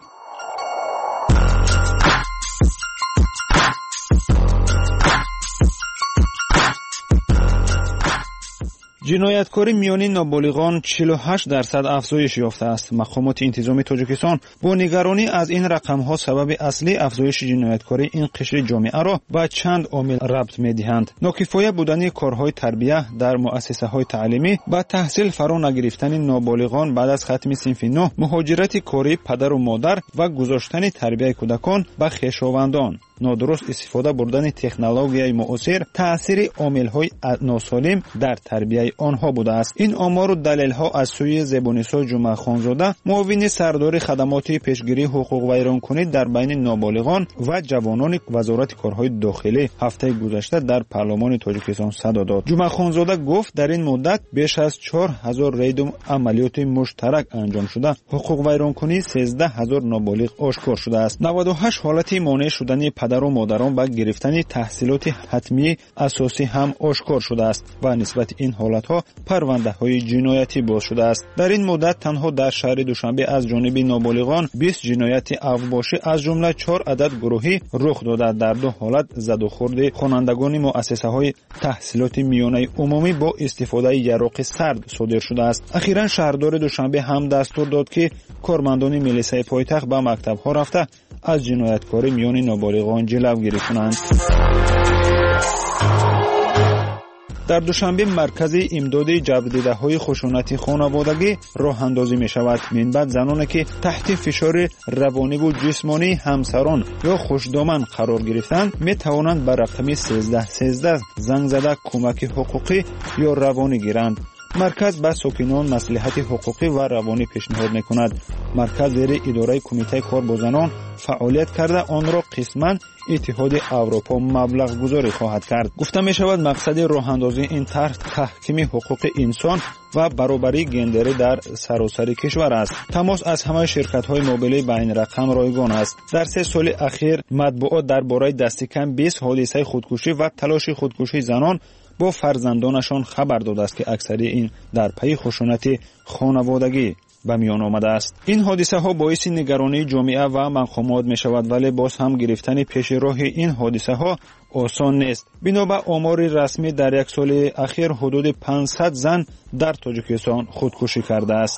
S2: جنایتکاری میان نابالغان 48% افزایش یافته است. مقامات انتظامی تاجیکستان با نگرانی از این رقم‌ها سبب اصلی افزایش جنایتکاری این قشر جامعه را به چند عامل ربط می‌دهند. ناکفایه بودن کارهای تربیت در مؤسسه‌های تعلیمی، با تحصیل فرا نگرفتن نابالغان بعد از ختم صنف 9، مهاجرت کاری پدر و مادر و گذاشتن تربیت کودکان به خویشاوندان، نادرست استفاده بردن تکنولوژی معاصر تأثیر عامل‌های ناسالم در تربیت آنها بوده است. این آمار و دلیل‌ها از سوی زبان‌نسا جمعه خانزاده، معاون سردار خدمات پیشگیری حقوق ویرانکنی در بین نابالغان و جوانان وزارت کارهای داخلی هفته گذشته در پارلمان تاجیکستان صدا داد. جمعه خانزاده گفت در این مدت بیش از 4000 رید عملیات مشترک انجام شده، حقوق ویرانکنی 13000 نابالغ آشکار شده است. 98 حالت مانع شدن پدر و مادران با گرفتن تحصیلات حتمی اساسی هم آشکار شده است و نسبت این حالت‌ها پرونده‌های جنایتی باز شده است. در این مدت تنها در شهر دوشنبه از جانب نابالغان 20 جنایت اوباشی از جمله 4 عدد گروهی رخ داده. در دو حالت زد و خورد خوانندگان مؤسسه‌های تحصیلات میانه عمومی با استفاده یراق سرد صادر شده است. اخیراً شهردار دوشنبه هم دستور داد که کارمندان میلیسای پایتخت به مکتب‌ها رفته از جنایتکاری میان نابالغان جلوگیری کنند. در دوشنبه مرکز امداد جبردیده‌های خشونت خانوادگی راه اندازی می شود. منبع زنانی که تحت فشار روانی و جسمانی همسران یا خوشدامن قرار گرفتند می توانند به رقم 1313 زنگ زده کمک حقوقی یا روانی گیرند. مرکز به ساکنان مصلحت حقوقی و روانی پیشنهاد می‌کند. مرکز زیر اداره کمیته کار با زنان فعالیت کرده آن را قسماً اتحاد اروپا مبلغ گذاری خواهد کرد. گفته می شود مقصد راه اندازی این طرح تحکیم حقوق انسان و برابری گندری در سراسر کشور است. تماس از همه شرکت‌های موبیلی بین رقم رایگان است. در 3 سال اخیر مطبوعات درباره دست کم 20 حادثه خودکشی و تلاش خودکشی زنان با فرزندانشان خبر داده است که اکثری این در پی خشونت خانوادگی
S4: به میان آمده است. این حادثه ها باعث نگرانی جامعه و مقامات می شود، ولی باز هم گرفتن پیش راه این حادثه ها آسان نیست. بنا به آمار رسمی در یک سال اخیر حدود 500 زن در تاجیکستان خودکشی کرده است.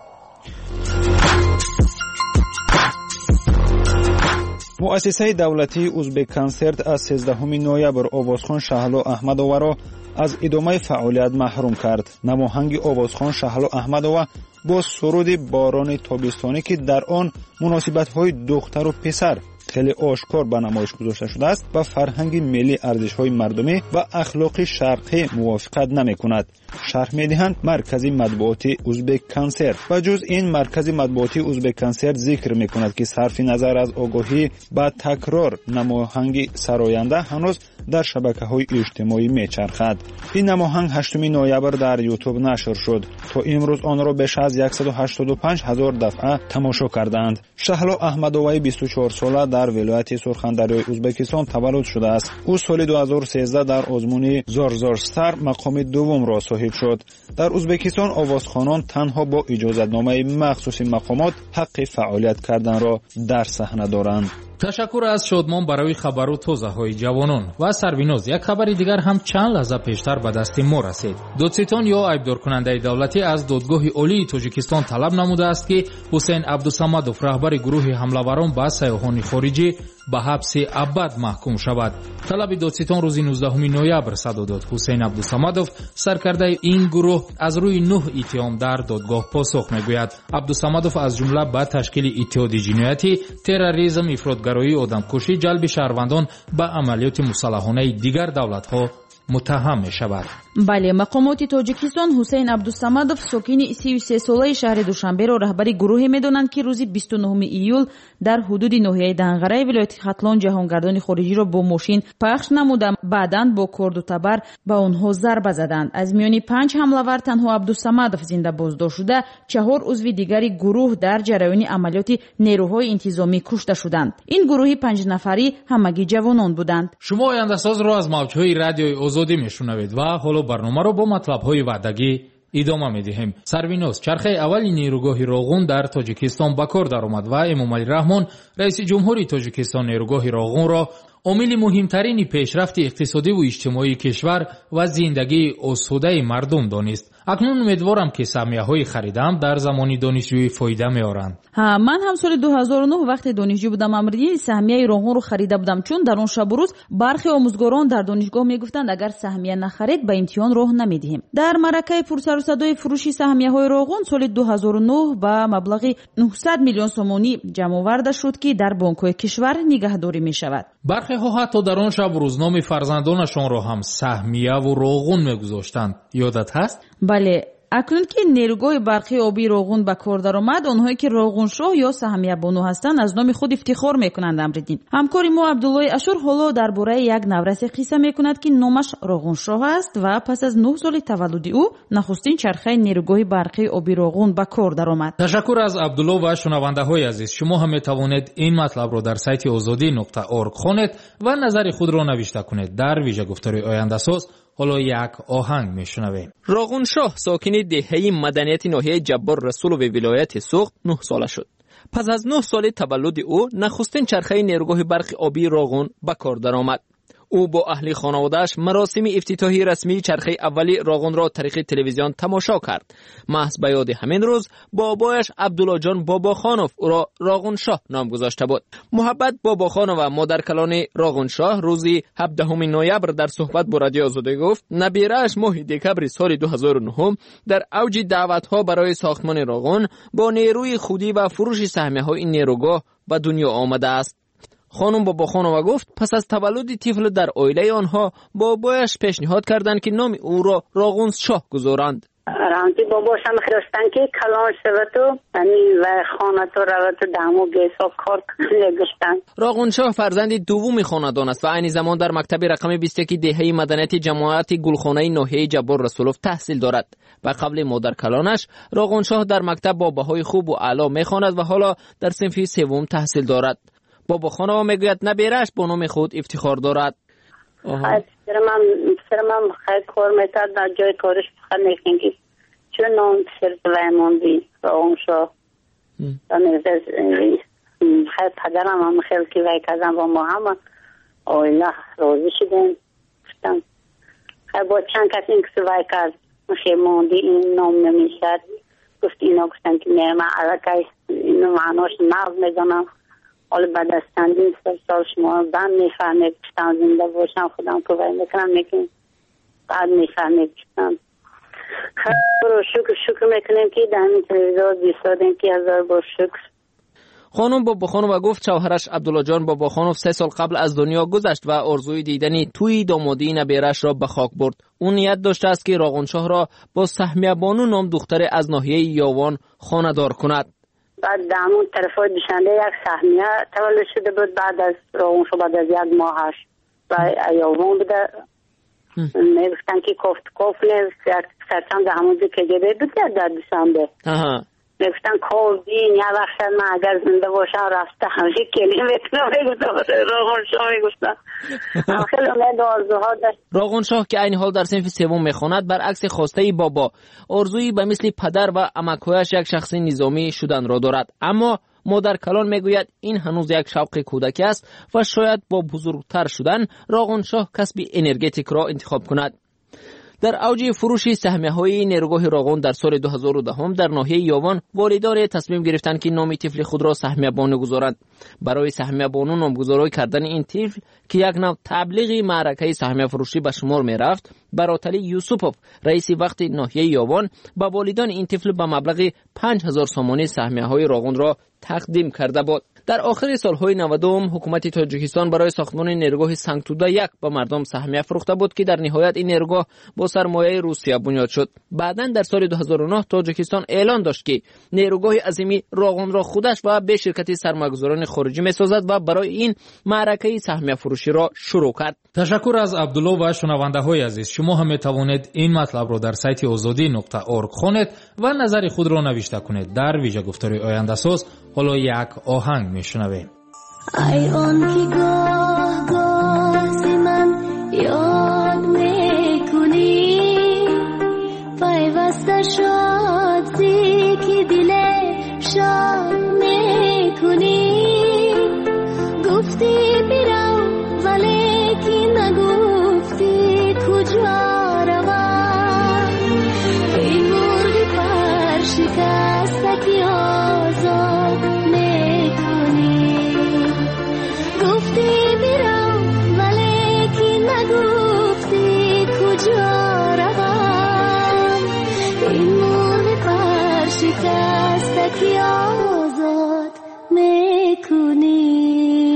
S4: مؤسسه دولتی ازبک کنسرت از 13 نوامبر آوازخوان شهلا احمدووا را از ادامه فعالیت محروم کرد. نماهنگ آوازخوان شهلا احمدووا با سرود باران تابستانی که در آن مناسبت‌های دختر و پسر خیلی آشکار به نمایش گذاشته شده است و فرهنگ ملی ارزش‌های مردمی و اخلاق شرقی موافقت نمی‌کند. شرح می‌دهند مرکز مطبوعاتی ازبک کنسرت. و جز این مرکز مطبوعاتی ازبک کنسرت ذکر می‌کند که صرف نظر از آگاهی با تکرار نماهنگ سراینده هنوز در شبکه‌های اجتماعی می‌چرخد. این نماهنگ 8 نوامبر در یوتیوب نشر شد. تا امروز آن را بیش از 185,000 دفعه تماشا کردند. شهلا احمدووای 24 ساله در ولایت سرخندریای ازبکستان تولد شده است. او سال 2013 در آزمون زارزارستر مقام دوم را صاحب شد. در ازبکستان آوازخوانان تنها با اجازتنامه مخصوص مقامات حق فعالیت کردن را در صحنه دارند.
S21: تشکر از شادمان برای خبر توضیح‌های جوانان و سربیناز. یک خبر دیگر هم چند لحظه پیشتر به دست ما رسید. دادستان یا ایبدار کننده دولتی از دادگاه عالی تاجیکستان طلب نموده است که حسین عبدالصمدوف رهبر گروه حمله‌وران به سیاحان خارجی به حبس ابد محکوم شود. طلب دادستان روز 19 نوامبر صدر داد. حسین عبدالصمدوف سرکرده این گروه از روی 9 اتهام در دادگاه پاسخ میگوید. عبدالصمدوف از جمله به تشکیل اتحاد جنایتی، تروریسم، افراطگرایی، آدمکشی، جلب شهروندان به عملیات مسلحانه دیگر دولت‌ها متهم می شود.
S22: بله، مقامات تاجیکستان حسین عبدالصمدوف ساکن 33 ساله شهر دوشنبه را رهبر گروهی می‌دانند که روز 29 ایول در حدود ناحیه دنغره ولایت ختلان جهانگردان خارجی را با ماشین پخش نموده بعداً با کرد و تبر به آنها ضربه زدند. از میان 5 حمله‌ور تنها عبدالصمدوف زنده بازداشت شده، 4 عضو دیگری گروه در جریان عملیات نیروهای انتظامی کشته شدند. این گروهی 5 نفری همگی جوانان بودند.
S21: شما آینده‌ساز را از موج‌های رادیوی آزادی میشنوید و حالا برنامه را با مطلب‌های وعدگی ادامه می‌دهیم. سروینوس چرخه اولی نیروگاه راغون در تاجیکستان به کار درآمد و امامعلی رحمان رئیس جمهوری تاجیکستان نیروگاه راغون را عامل مهمترین پیشرفت اقتصادی و اجتماعی کشور و زندگی آسوده مردم دانست. اکنون امیدوارم که سهمیه‌های خریدم در زمان دانشجویی فایده می‌آورند.
S22: من هم سال 2009 وقتی دانشجو بودم امریدین سهمیه راغون رو خریده بودم، چون در اون شب و روز برخی آموزگاران در دانشگاه میگفتند اگر سهمیه نخرید به امتحان راه نمیدهیم. در معرکه پرسر و صدای فروشی سهمیه‌های راغون سال 2009 به مبلغ 900 میلیون سومانی جمع آورده شد که در بانک‌های کشور نگهداری می‌شود.
S21: برخی ها حتی در آن شب و روز نام فرزندانشان را هم سهمیه و راغون می‌گذاشتند. یادت هست؟
S22: بله، اکنون که نیروگاه برقی آبی راغون به کار درآمد، آنهایی که راغون شاه یا سهمیه بانو هستند از نام خود افتخار میکنند. امریدین همکاری ما عبدالله اشور حالا درباره یک نورس قصه میکند که نامش راغون شاه است و پس از 9 سال تولد او نخستین چرخه نیروگاه برقی آبی راغون به کار درآمد.
S21: تشکر از عبدالله و شنونده های عزیز. شما هم میتوانید این مطلب را در سایت azadi.org خوانید و نظر خود را نوشته کنید. در ویژه گفتاری آینده ساز حالا یک آهنگ میشنویم.
S10: راغون شاه ساکن دهه مدنیت ناحیه جبار رسول و ولایت سوخت 9 ساله شد. پس از 9 سال تولد او نخستین چرخه نیروگاه برق آبی راغون به کار درآمد. او با اهل خانواده‌اش مراسم افتتاحی رسمی چرخه اولی راغون را طریق تلویزیون تماشا کرد. محض به یاد همین روز بابایش عبدالله جان باباخانوف او را راغون شاه نام گذاشته بود. محبت باباخانوف و مادر کلان راغون شاه روزی 17 نوامبر در صحبت با رادیو آزادی گفت نبیره‌اش ماه دکبر سال 2009 در اوج دعوت‌ها برای ساختمان راغون با نیروی خودی و فروش سهمیه‌های این نیروگاه به دنیا آمده است. خانم باباخانوف گفت پس از تولد طفل در عائله آنها بابایش پیشنهاد کردند که نام او را راغون شاه گذارند.
S5: رانتی باباشم خواستن که کلان شود و خانه تو رود و دمو گیسا کار نگشتن.
S10: راغون شاه فرزند دوم خاندان است و عین زمان در مکتب رقم 21 دهه مدنیت جماعت گلخانه ناحیه جبار رسولوف تحصیل دارد. و قبل مادر کلانش راغون شاه در مکتب با بهای خوب و اعلی میخواند و حالا در صنف سوم تحصیل دارد. بابا خانم میگوید نبیرش با نام خود افتخار دارد.
S5: پسرم خیلی کار میکرد در جای کارش بخیر نیکنگی چون نام شرط ویماندی راغون شاه خیلی پدرم هم خیلی که وی کردن با ما همه آیله راضی شدن گفتم خیلی با چند کسی این کسی وی کرد خیلی ماندی این نام نمیشد گفت اینا گفتن که نه من علاقه اینو معناش نقض میدانم حالا بعد از چندین سال شما بند میفهمید گفتم زنده باشم خودم تو وی میکنم میکنم بعد میفهمید گفتم خیلی شکر میکنیم که در همین تلویزیون دیستادیم که هزار بار شکر.
S10: خانم باباخانوف گفت شوهرش عبدالله جان باباخانوف 3 سال قبل از دنیا گذشت و آرزوی دیدنی توی دامادی نبیرش را به خاک برد. اون نیت داشته است که راغونشاه را با سهمیه بانو نام دختر از ناحیه یاوان خانه‌دار کند.
S5: بعد در همون طرفای دوشنبه یک سهمیه تولد شده بود بعد از راغونشاه بعد از 1 ماهش و یاوان بوده میگفتن که کافل سرچند همونجا که جده بود در دوشنبه میگفتن کافی یه وقت من اگر زنده باشم رفته همیشه کلی میتونم میگفتم راغونشاه میگفتن خیلی امید آرزوها داشت.
S10: راغونشاه که این حال در صنف سوم میخواند برعکس خواسته بابا آرزویی به مثل پدر و عمک‌هایش یک شخص نظامی شدن را دارد، اما مادر کلان میگوید این هنوز یک شوق کودکی است و شاید با بزرگتر شدن راغونشاه کسب انرژتیک را انتخاب کند. در اوج فروش سهمیه‌های نیروگاه راغون در سال 2010 در ناحیه یاوان والدان تصمیم گرفتند که نام طفل خود را سهمیه بانو گذارند. برای سهمیه بانو نامگذاری کردن این طفل که یک نوع تبلیغ معرکه سهمیه فروشی به شمار می‌رفت، براتلی یوسفوف رئیس وقت ناحیه یاوان با والدان این طفل به مبلغ 5000 سومانی سهمیه‌های راغون را تقدیم کرده بود. در آخر سالهای 90 حکومت تاجیکستان برای ساختمان نیروگاه سنگتوده 1 به مردم سهمیه فروخته بود که در نهایت این نیروگاه با سرمایه روسیه بنیاد شد. بعداً در سال 2009 تاجیکستان اعلان داشت که نیروگاه عظیمی راغون را خودش و به شرکت سرمایه‌گذاران خارجی می‌سازد و برای این معرکه سهمیه فروشی را شروع کرد.
S21: تشکر از عبدالله و شنونده‌های عزیز. شما هم می‌توانید این مطلب را در سایت azadi.org خوانید و نظر خود را نوشته کنید. در ویژه گفتاری آینده ساز حالا یک آهنگ میشنویم.
S7: ای آن که گاه گاه ز من یاد میکنی پیوسته شد زی که دل شاد میکنی گفتی برم ولی که نگفتی کجا روم این مرغ پر شکسته که آزاد میکنی گفتی برم ولی که نگفتی کجا روم این مرغ پر شکسته که آزاد میکنی.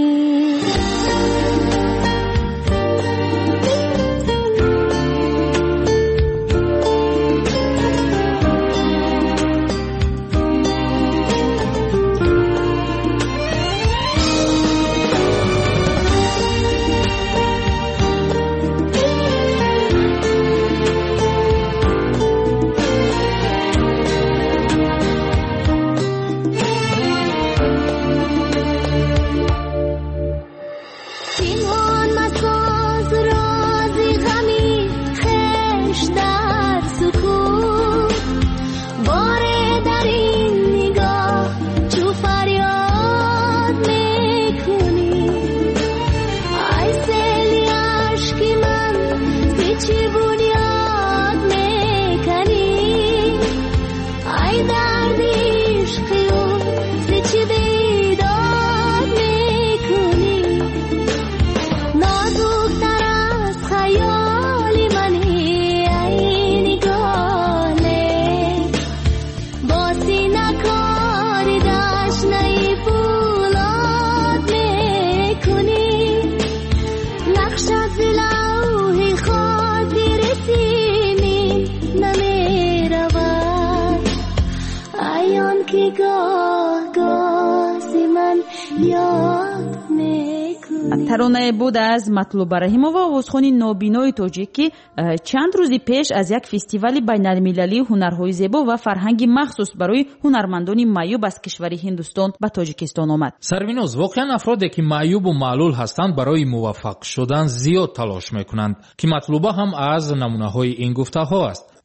S22: ترانه بود از مطلوب رحیمова آوازخوانی نابینای تاجیک که چند روزی پیش از یک فستیوال بین‌المللی هنرهای زیبا و فرهنگی مخصوص برای هنرمندان معیوب از کشور هندوستان به تاجیکستان آمد.
S21: سروینوز، واقعا افرادی که معیوب و معلول هستند برای موفق شدن زیاد تلاش میکنند که مطلوبه هم از نمونه‌های این گفته‌ها است.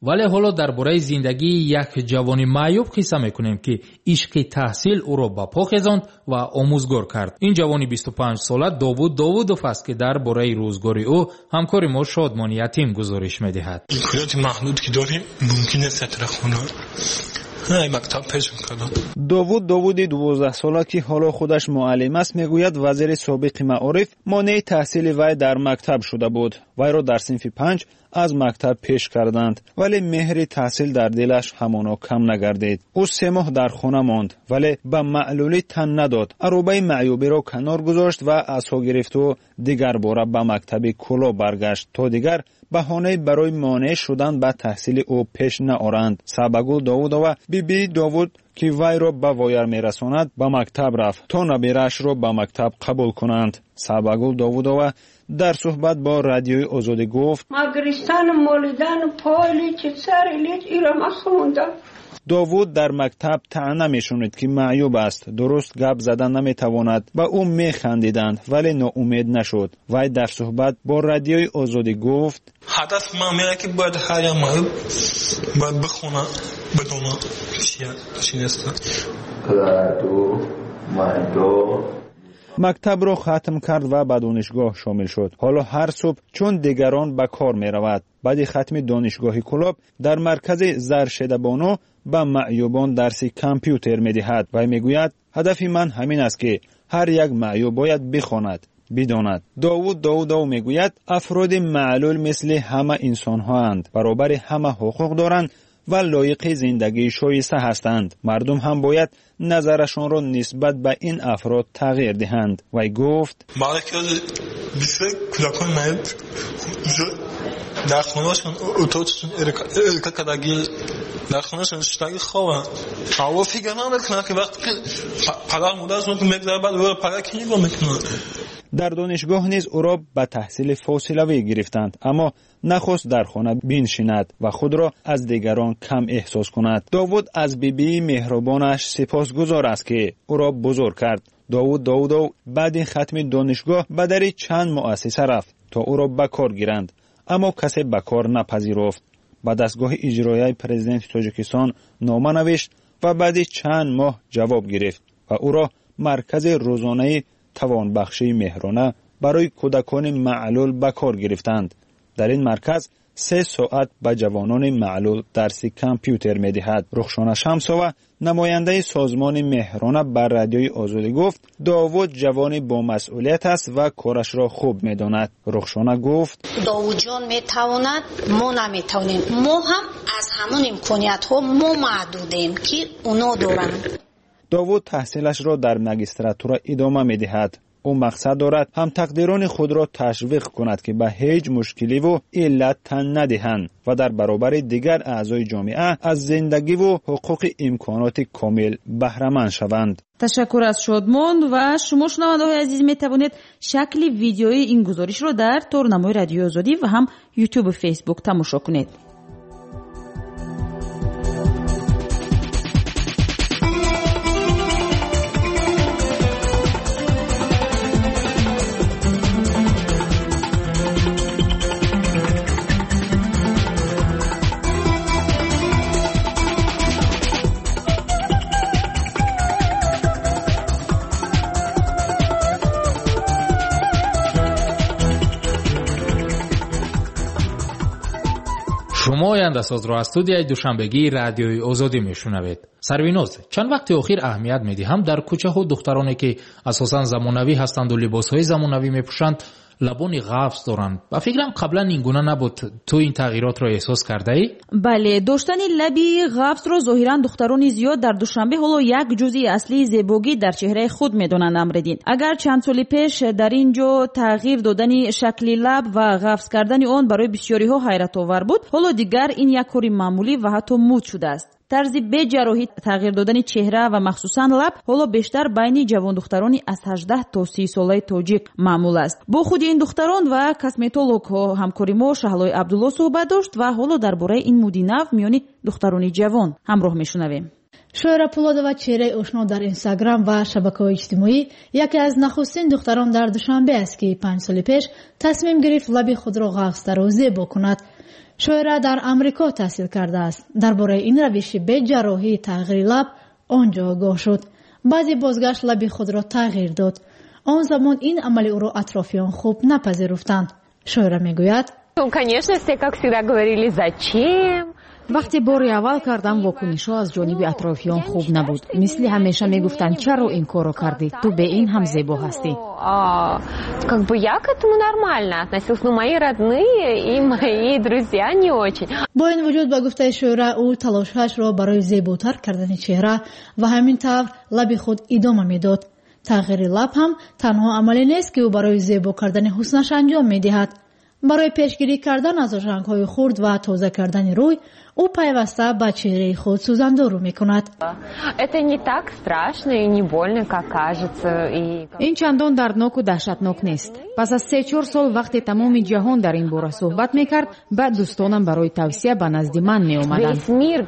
S21: ولی حالا درباره زندگی یک جوان معیوب قصه میکنیم که عشق تحصیل او را به پا خیزاند و آموزگار کرد. این جوانی 25 ساله داوودوف است که درباره روزگاری او همکار ما شادمان یتیم گزارش میدهد.
S8: امکانات محدود که داریم ممکن است در خانه مکتب پیش میکنم.
S4: داوود 12 ساله که حالا خودش معلم است میگوید وزیر سابق معارف مانع تحصیل وی در مکتب شده بود. وی را در صنف 5 از مکتب پیش کردند ولی مهر تحصیل در دلش همانا کم نگردید. او 3 ماه در خانه ماند ولی به معلولی تن نداد. عروبه معیوبی را کنار گذاشت و عصا گرفت و دیگر باره به مکتب کلا برگشت تا دیگر بهانه برای مانع شدن به تحصیل او پیش نآورند. سبگل داوود و بیبی داوود که وی را به وایر میرساند به مکتب رفت تا نبیرش را به مکتب قبول کنند. سبگل داوود و در صحبت با رادیوی آزادی گفت
S9: مگریستان مالیدن پایلی چه سر لیت ایرما خوندم.
S4: داوود در مکتب طعنه میشنید که معیوب است، درست گپ زدن نمیتواند. به او میخندیدند ولی ناامید نشد. وی در صحبت با رادیوی آزادی گفت
S8: هدف من میگه که باید هر یک معیوب باید بخونه بدونه چی نیست.
S4: مکتب را ختم کرد و به دانشگاه شامل شد. حالا هر صبح چون دیگران به کار می رود. بعد ختم دانشگاه کلاب در مرکز زرشدبانو به معیوبان درس کامپیوتر می دهد و می گوید هدف من همین است که هر یک معیوب باید بخواند بداند. داوود می گوید افراد معلول مثل همه انسان ها اند، برابر همه حقوق دارند و لایق زندگی شایسته هستند. مردم هم باید نظرشان را نسبت به این افراد تغییر دهند. وی گفت
S8: بعد که بیشتر کودکان معیوب در خانه‌شان اتاقشون ارکا کداگی در خانه‌شون شتاگی خوابن. هوا فکر نمیکنن که وقتی که پدر مادرشون که میگذره بعد او پدر کی نگاه میکنن.
S4: در دانشگاه نیز او را به تحصیل فاصله‌ای گرفتند، اما نخواست در خانه بنشیند و خود را از دیگران کم احساس کند. داوود از بیبی مهربانش سپاسگزار است که او را بزرگ کرد. داوود بعد ختم دانشگاه به در چند مؤسسه رفت تا او را به کار گیرند، اما کسی به کار نپذیرفت. به دستگاه اجرایی پرزیدنت تاجیکستان نامه نوشت و بعد چند ماه جواب گرفت و او را مرکز روزانه توانبخشی مهرانه برای کودکان معلول به کار گرفتند. در این مرکز 3 ساعت به جوانان معلول درس کامپیوتر می‌دهد. رخشانه شمسова نماینده سازمان مهرانه بر رادیوی آزادی گفت داوود جوان با مسئولیت است و کارش را خوب می‌داند. رخشانه گفت
S23: داوود جان می‌تواند، ما نمی‌توانیم. ما هم از همون امکانیت‌ها ما محدودیم که اونا دارند.
S4: داوود تحصیلش را در ماجستراتور ادامه می‌دهد. او مقصد دارد هم تقدیران خود را تشویق کند که به هیچ مشکلی و علت تن ندهند و در برابر دیگر اعضای جامعه از زندگی و حقوق امکانات کامل بهره مند شوند.
S22: تشکر از شادمان و شما شنونده‌های عزیز می توانید شکل ویدیویی این گزارش را در تورنمای رادیو آزادی و هم یوتیوب و فیسبوک تماشا کنید.
S21: شما آینده ساز را از استودیوی دوشنبگی رادیوی آزادی میشنوید. سرویناز چند وقت اخیر اهمیت میدهم در کوچه ها دخترانی که اساسا زمانوی هستند و لباس های زمانوی میپوشند لبان غفص دارند. و فکرم قبلا این گونه نبود. تو این تغییرات را احساس کرده ای؟
S22: بله، داشتن لبی غفص را ظاهرا دختران زیاد در دوشنبه حالا یک جزئی اصلی زیبایی در چهره خود میدونند. امردین اگر چند سال پیش در اینجا تغییر دادن شکل لب و غفص کردن آن برای بسیاری ها حیرت آور بود، حالا دیگر این یک کاری معمولی و حتی مد شده است. طرز به جراحی تغییر دادن چهره و مخصوصا لب حالا بیشتر بین جوان دخترانی از 18 تا 30 ساله تاجیک معمول است. با خود این دختران و کسمتولوگ همکاری ما شهلای عبدالله صحبت داشت و حالا درباره این مدی نو میانی دخترانی جوان همراه میشنویم.
S6: шоира Пулодова чеҳраи ошно дар Инстаграм ва шабакаҳои иҷтимоӣ яке аз нахустин духтарон дар Душанбе аст, ки 5 соли пеш тасмим гирифт лаби худро ғафстару зебо кунад. шоира дар Амрико таҳсил кардааст. дар бораи ин равиши бе ҷарроҳии тағйири лаб он ҷо огоҳ шуд. баъди бозгашт лаби худро тағйир дод. он замон ин амали ӯро атрофиён хуб напазируфтанд. шоира мегӯяд:
S22: вақте бори аввал кардам, вокунишҳо аз ҷониби атрофиён хуб набуд. мисли ҳамеша мегуфтанд, чаро ин корро кардӣ, ту бе ин ҳам зебо ҳастӣ.
S6: бо ин вуҷуд, ба гуфтаи шоира, ӯ талошҳояшро барои зеботар кардани чеҳра ва ҳамин тавр лаби худ идома медод. тағйири лаб ҳам танҳо амале нест, ки ӯ барои зебо кардани ҳуснаш анҷом медиҳад. барои пешгирӣ кардан аз ожангҳои хурд ва тоза кардани рӯй, ӯ пайваста ба чеҳраи худ сӯзандору мекунад.
S22: ин чандон дардноку даҳшатнок нест. пас аз 3-4 сол вақте тамоми ҷаҳон дар ин бора суҳбат мекард, баъд дӯстонам барои тавсия ба назди ман меомаданд.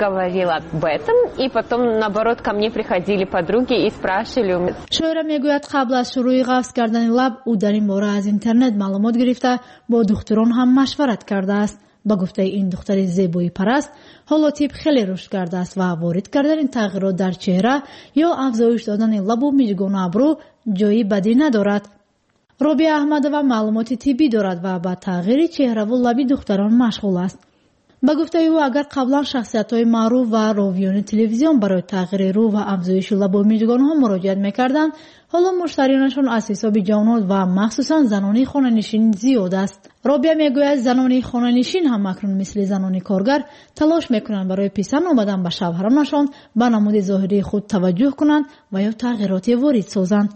S6: шоира мегӯяд, қабл аз шурӯи ғафз кардани лаб, ӯ дар ин бора аз интернет маълумот гирифта, бо духтурон ҳам машварат кардааст. ба гуфтаи ин духтари зебои параст, ҳоло тиб хеле рушд кардааст ва ворид кардани тағйирот дар чеҳра ё афзоиш додани лабу миҷгону абрӯ ҷои бадӣ надорад. робия аҳмадова маълумоти тиббӣ дорад ва ба тағйири чеҳраву лаби духтарон машғул аст. ба гуфтаи ӯ, агар қаблан шахсиятҳои маъруф ва ровиёни телевизион барои тағйири рӯ ва афзоиши лабу миҷгонҳо муроҷиат мекарданд, ҳоло муштарионашон аз ҳисоби ҷавонот ва махсусан занони хонанишин зиёд аст. робия мегӯяд, занони хонанишин ҳам акнун мисли занони коргар талош мекунанд барои писанд омадан ба шавҳаронашон ба намуди зоҳирии худ таваҷҷӯҳ кунанд ва ё тағйироте ворид созанд.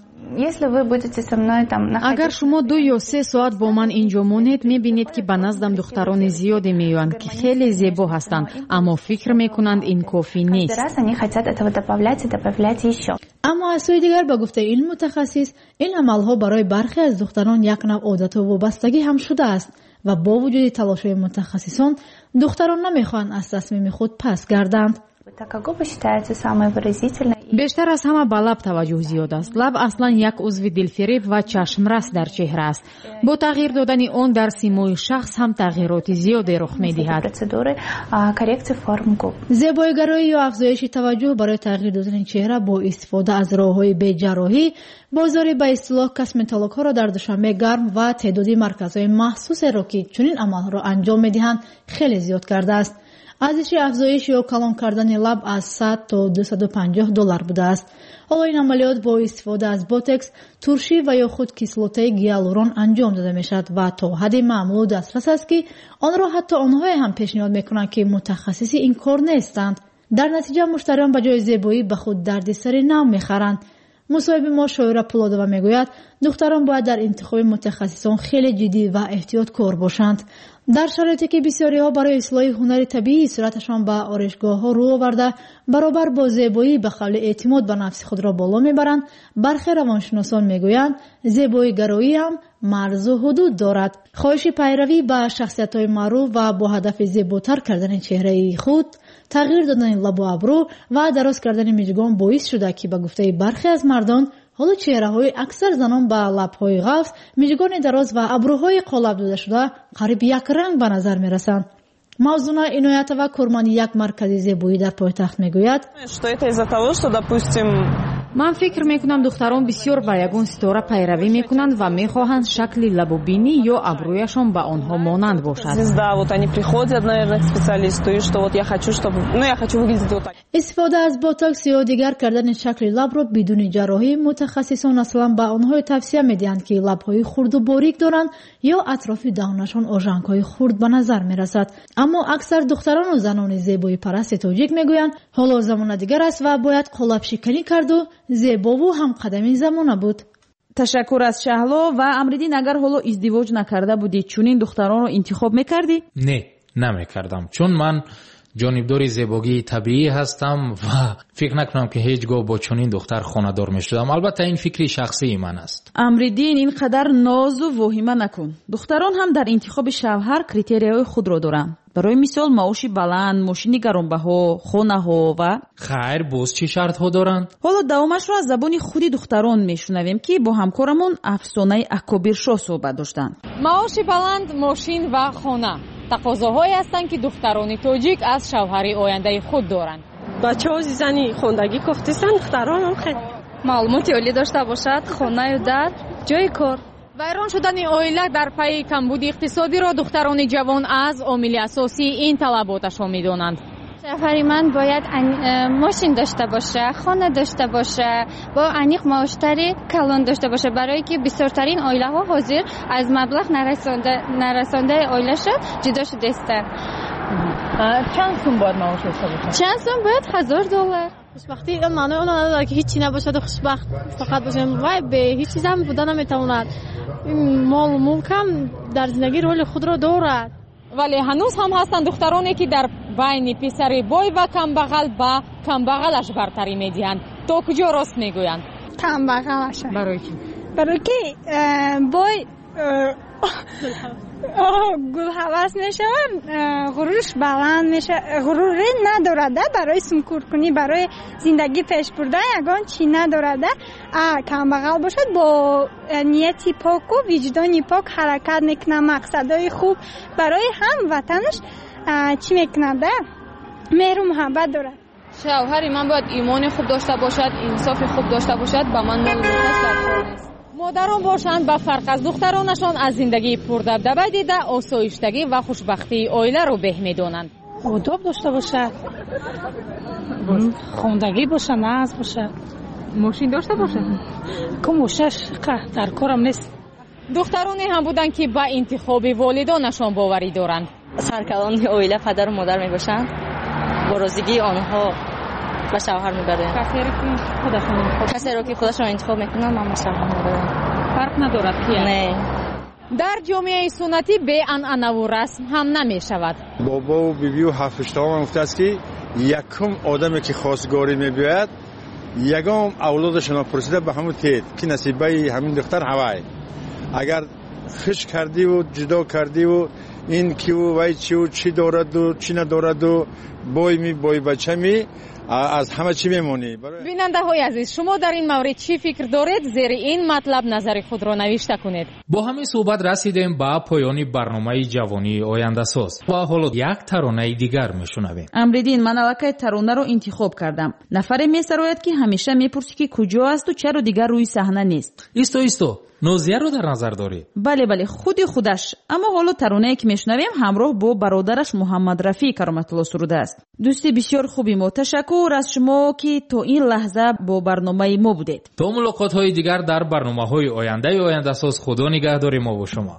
S22: агар шумо 2 ё 3 соат бо ман инҷо монед, мебинед ки ба наздам духтарони зиёде меоянд, ки хеле зебо ҳастанд, аммо фикр мекунанд ин кофӣ нест.
S6: аммо аз сӯи дигар, ба гуфтаи ин мутахассис, ин амалҳо барои бархе аз духтарон як нав одату вобастагӣ ҳам шудааст ва бо вуҷуди талошҳои мутахассисон, духтарон намехоҳанд аз тасмими худ пас гарданд.
S22: бештар аз ҳама ба лаб таваҷҷӯҳ зиёд аст. лаб аслан як узви дилфиреб ва чашмрас дар чеҳра аст. бо тағйир додани он дар симои шахс ҳам тағйироти зиёде рух медиҳад.
S6: зебоигароӣ ё афзоиши таваҷҷӯҳ барои тағйир додани чеҳра бо истифода аз роҳҳои беҷарроҳӣ, бозори ба истилоҳ косметологҳоро дар Душанбе гарм ва теъдоди марказҳои махсусеро, ки чунин амалҳоро анҷом медиҳанд, хеле зиёд кардааст. арзиши афзоиш ё калон кардани лаб аз $100 то $250 будааст. ҳоло ин амалиёт бо истифода аз ботекс, туршӣ ва ё худ кислотаи гиалурон анҷом дода мешавад ва то ҳадди маъмулу дастрас аст, ки онро ҳатто онҳое ҳам пешниҳод мекунанд, ки мутахассиси ин кор нестанд. дар натиҷа муштариён ба ҷои зебоӣ ба худ дардисари нав мехаранд. мусоҳиби мо шоира Пулодова мегӯяд, духтарон бояд дар интихоби мутахассисон хеле ҷиддӣ ва эҳтиёткор бошанд. дар шароите ки бисёриҳо барои ислоҳи ҳунари табиӣ суръаташон ба оришгоҳҳо рӯ оварда баробар бо зебоӣ ба қавли эътимод ба нафси худро боло мебаранд, бархе равоншиносон мегӯянд, зебоигароӣ ҳам марзу ҳудуд дорад. хоҳиши пайравӣ ба шахсиятҳои маъруф ва бо ҳадафи зеботар кардани чеҳраи худ, тағйир додани лабу абрӯ ва дароз кардани миҷгон боис шуда, ки ба гуфтаи бархе аз мардон, ҳоло чеҳраҳои аксар занон ба лабҳои ғафз, миҷгони дароз ва абрӯҳои қолабдодашуда қариб якранг ба назар мерасанд. мавзуна Иноятова, корманди як маркази зебоӣ дар пойтахт, мегӯяд,
S22: ман фикр мекунам духтарон бисёр ба ягон ситора пайравӣ мекунанд ва мехоҳанд шакли лабубинӣ ё абрӯяшон ба онҳо монанд бошад.
S6: истифода аз ботокс ё дигар кардани шакли лабро бидуни ҷарроҳӣ, мутахассисон аслан ба онҳое тавсия медиҳанд, ки лабҳои хурду борик доранд ё атрофи даҳонашон ожангҳои хурд ба назар мерасад. аммо аксар духтарону занони зебои парасти тоҷик мегӯянд, ҳоло замона дигар аст ва бояд қолабшиканӣ карду зебову ҳамқадами замона буд.
S22: ташаккур аз Шаҳло. ва Амридин, агар ҳоло издивоҷ накарда будӣ, чунин духтаронро интихоб мекардӣ?
S21: Не, намекардам, чун ман ҷонибдори зебогии табиӣ ҳастам ва фикр накунам ки ҳеҷ гоҳ бо чунин духтар хонадор мешудам. албатта ин фикри шахсии ман аст.
S22: амриддин, ин қадар нозу воҳима накун. духтарон ҳам дар интихоби шавҳар критерияҳои худро доранд. барои мисол маоши баланд, мошини гаронбаҳо, хонаҳо ва
S21: хайр боз чӣ шартҳо доранд?
S22: ҳоло давомашро аз забони худи духтарон мешунавем ки бо ҳамкорамон афсонаи акобиршоҳ суҳбат доштанд.
S3: маоши баланд, мошин ва хона тақозоҳое ҳастанд ки духтарони тоҷик аз шавҳари ояндаи худ доранд.
S12: бачаҳо зани хондагӣ кофтистанд, духтарон ҳам хел маълумоти олӣ дошта бошад, хонаю дар ҷои кор.
S3: вайрон шудани оила дар пайи камбуди иқтисодиро духтарони ҷавон аз омили асосии ин талаботашон медонанд.
S13: шавҳари ман бояд мошин дошта боша, хона дошта боша, бо аниқ маоштари калон дошта боша, барое ки бисёртарин оилаҳо ҳозир аз маблағ нарасондаи оилаша ҷудо шудастанд.
S12: чанд сум бояд маош дошта боша?
S13: чанд сум бояд? $1000.
S12: хушбахтӣ маънои он надорад ки ҳичи набошад, хушбахт фақат бошем. вай бе ҳеҷ чизам буда наметавонад. молу мулкам дар зиндагӣ роли худро дорад.
S3: вале ҳанӯз ҳам ҳастанд духтароне ки дар байни писари бой ва камбағал ба камбағалаш бартарӣ медиҳанд. то куҷо рост мегӯянд?
S13: камбағалаш.
S3: барои чӣ?
S13: барои ки бой гулҳавас мешавад, ғурурш баланд мешавад, ғуруре надорада, барои сумкуркунӣ, барои зиндагӣ пеш бурдан ягон чӣ надорада. камбағал бошад, бо нияти поку виҷдони пок ҳаракат мекунад, мақсадои хуб барои ҳам ватанаш чӣ мекунада, меҳру муҳаббат дорад.
S3: шавҳари ман бояд имони хуб дошта бошад, инсофи хуб дошта бошад. ба ман молумоташ дар кор нест. модарон бошанд ба фарқ аз духтаронашон аз зиндагии пурдабдаба дида осоиштагӣ ва хушбахтии оиларо беҳ медонанд.
S12: одоб дошта бошад, хондагӣ бошад, назм бошад,
S3: мошин дошта бошад.
S12: мошинаш дар корам нест.
S3: духтароне ҳам буданд ки ба интихоби волидонашон боварӣ доранд.
S24: саркалони оила падару модар мебошанд. бо розигии онҳо ба шавҳар мебаранд. касеро ки худашон интихоб мекунанд, ман ба шавҳар мебарам.
S3: фарқ надорад ки
S24: не.
S3: дар ҷомеаи суннатӣ беанъанаву расм ҳам намешавад.
S25: бобову бибию ҳафтуштаҳо гуфтааст ки якум одаме ки хостгорӣ мебиёяд, ягон авлодашонро пурсида ба ҳамун тед ки насибаи ҳамин духтар ҳавай. агар хиш кардиву ҷудо кардиву ин киву вай чиву чӣ дораду чӣ надораду бой бачами аз ҳама чӣ мемонӣ.
S3: бинандаҳои азиз, шумо дар ин маврид чӣ фикр доред? зери ин матлаб назари худро навишта кунед.
S21: бо ҳамин суҳбат расидем ба поёни барномаи ҷавонии ояндасоз ва ҳоло як таронаи дигар мешунавем.
S22: амриддин, ман аллакай таронаро интихоб кардам. нафаре месарояд ки ҳамеша мепурсӣ ки куҷо асту чаро дигар рӯи саҳна нест.
S21: исто нозияро дар назар дорӣ?
S22: бале худи худаш. аммо ҳоло таронае ки мешунавем ҳамроҳ бо бародараш муҳаммад рафии кароматулло суруд аст. дӯсти бисёр хуби мо, ташаккур аз шумо ки то ин лаҳза бо барномаи мо будед.
S21: то мулоқотҳои дигар дар барномаҳои ояндаи ояндасоз. худо нигаҳдори мо бо шумо.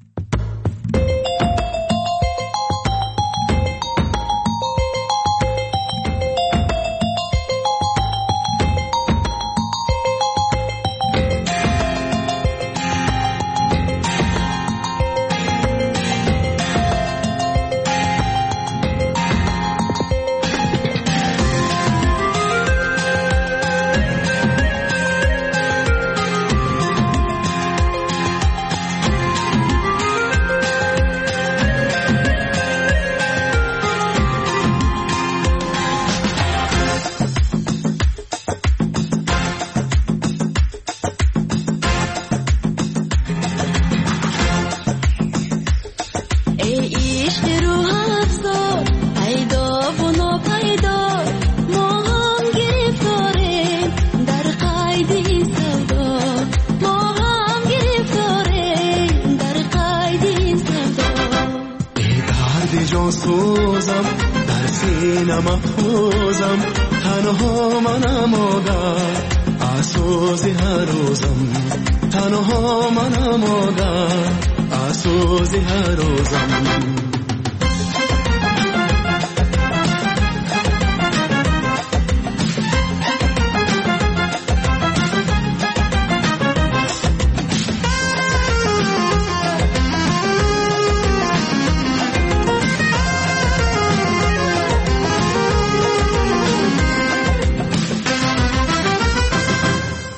S18: سوزم در سینه محفوظم تنها منم آگر آسوزی هر روزم تنها منم آگر آسوزی هر روزم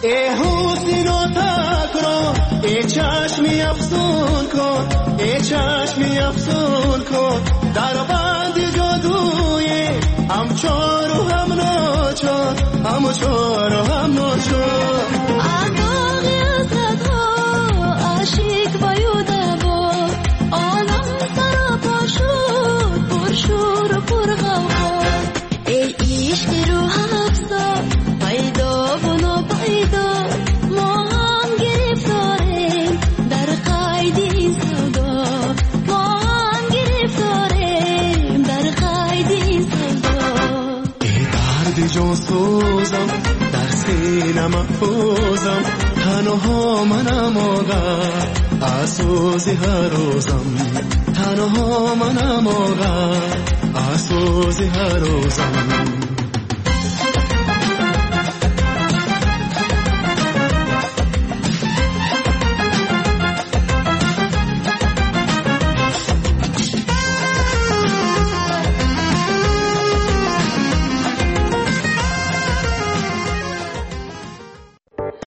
S18: ای حسین و تکرار ای چشمی افسون کن ای چشمی افسون کن در بند جادوی هم چار و هم ناچار هم چار و هم ناچار
S7: اتاقی از ها عاشق بایوده با آلم سراپا شد پر شور و پر غوغا ای عشق رو حفظا پیدا بنا پیدا ما هم گرفتاریم در قید این سودا ما هم گرفتاریم در قید این سودا
S18: ای درد جان سوزم در سینه محفوظم تنها منم آقا اسوزی هر روزم تنها منم آقا اسوزی هر روزم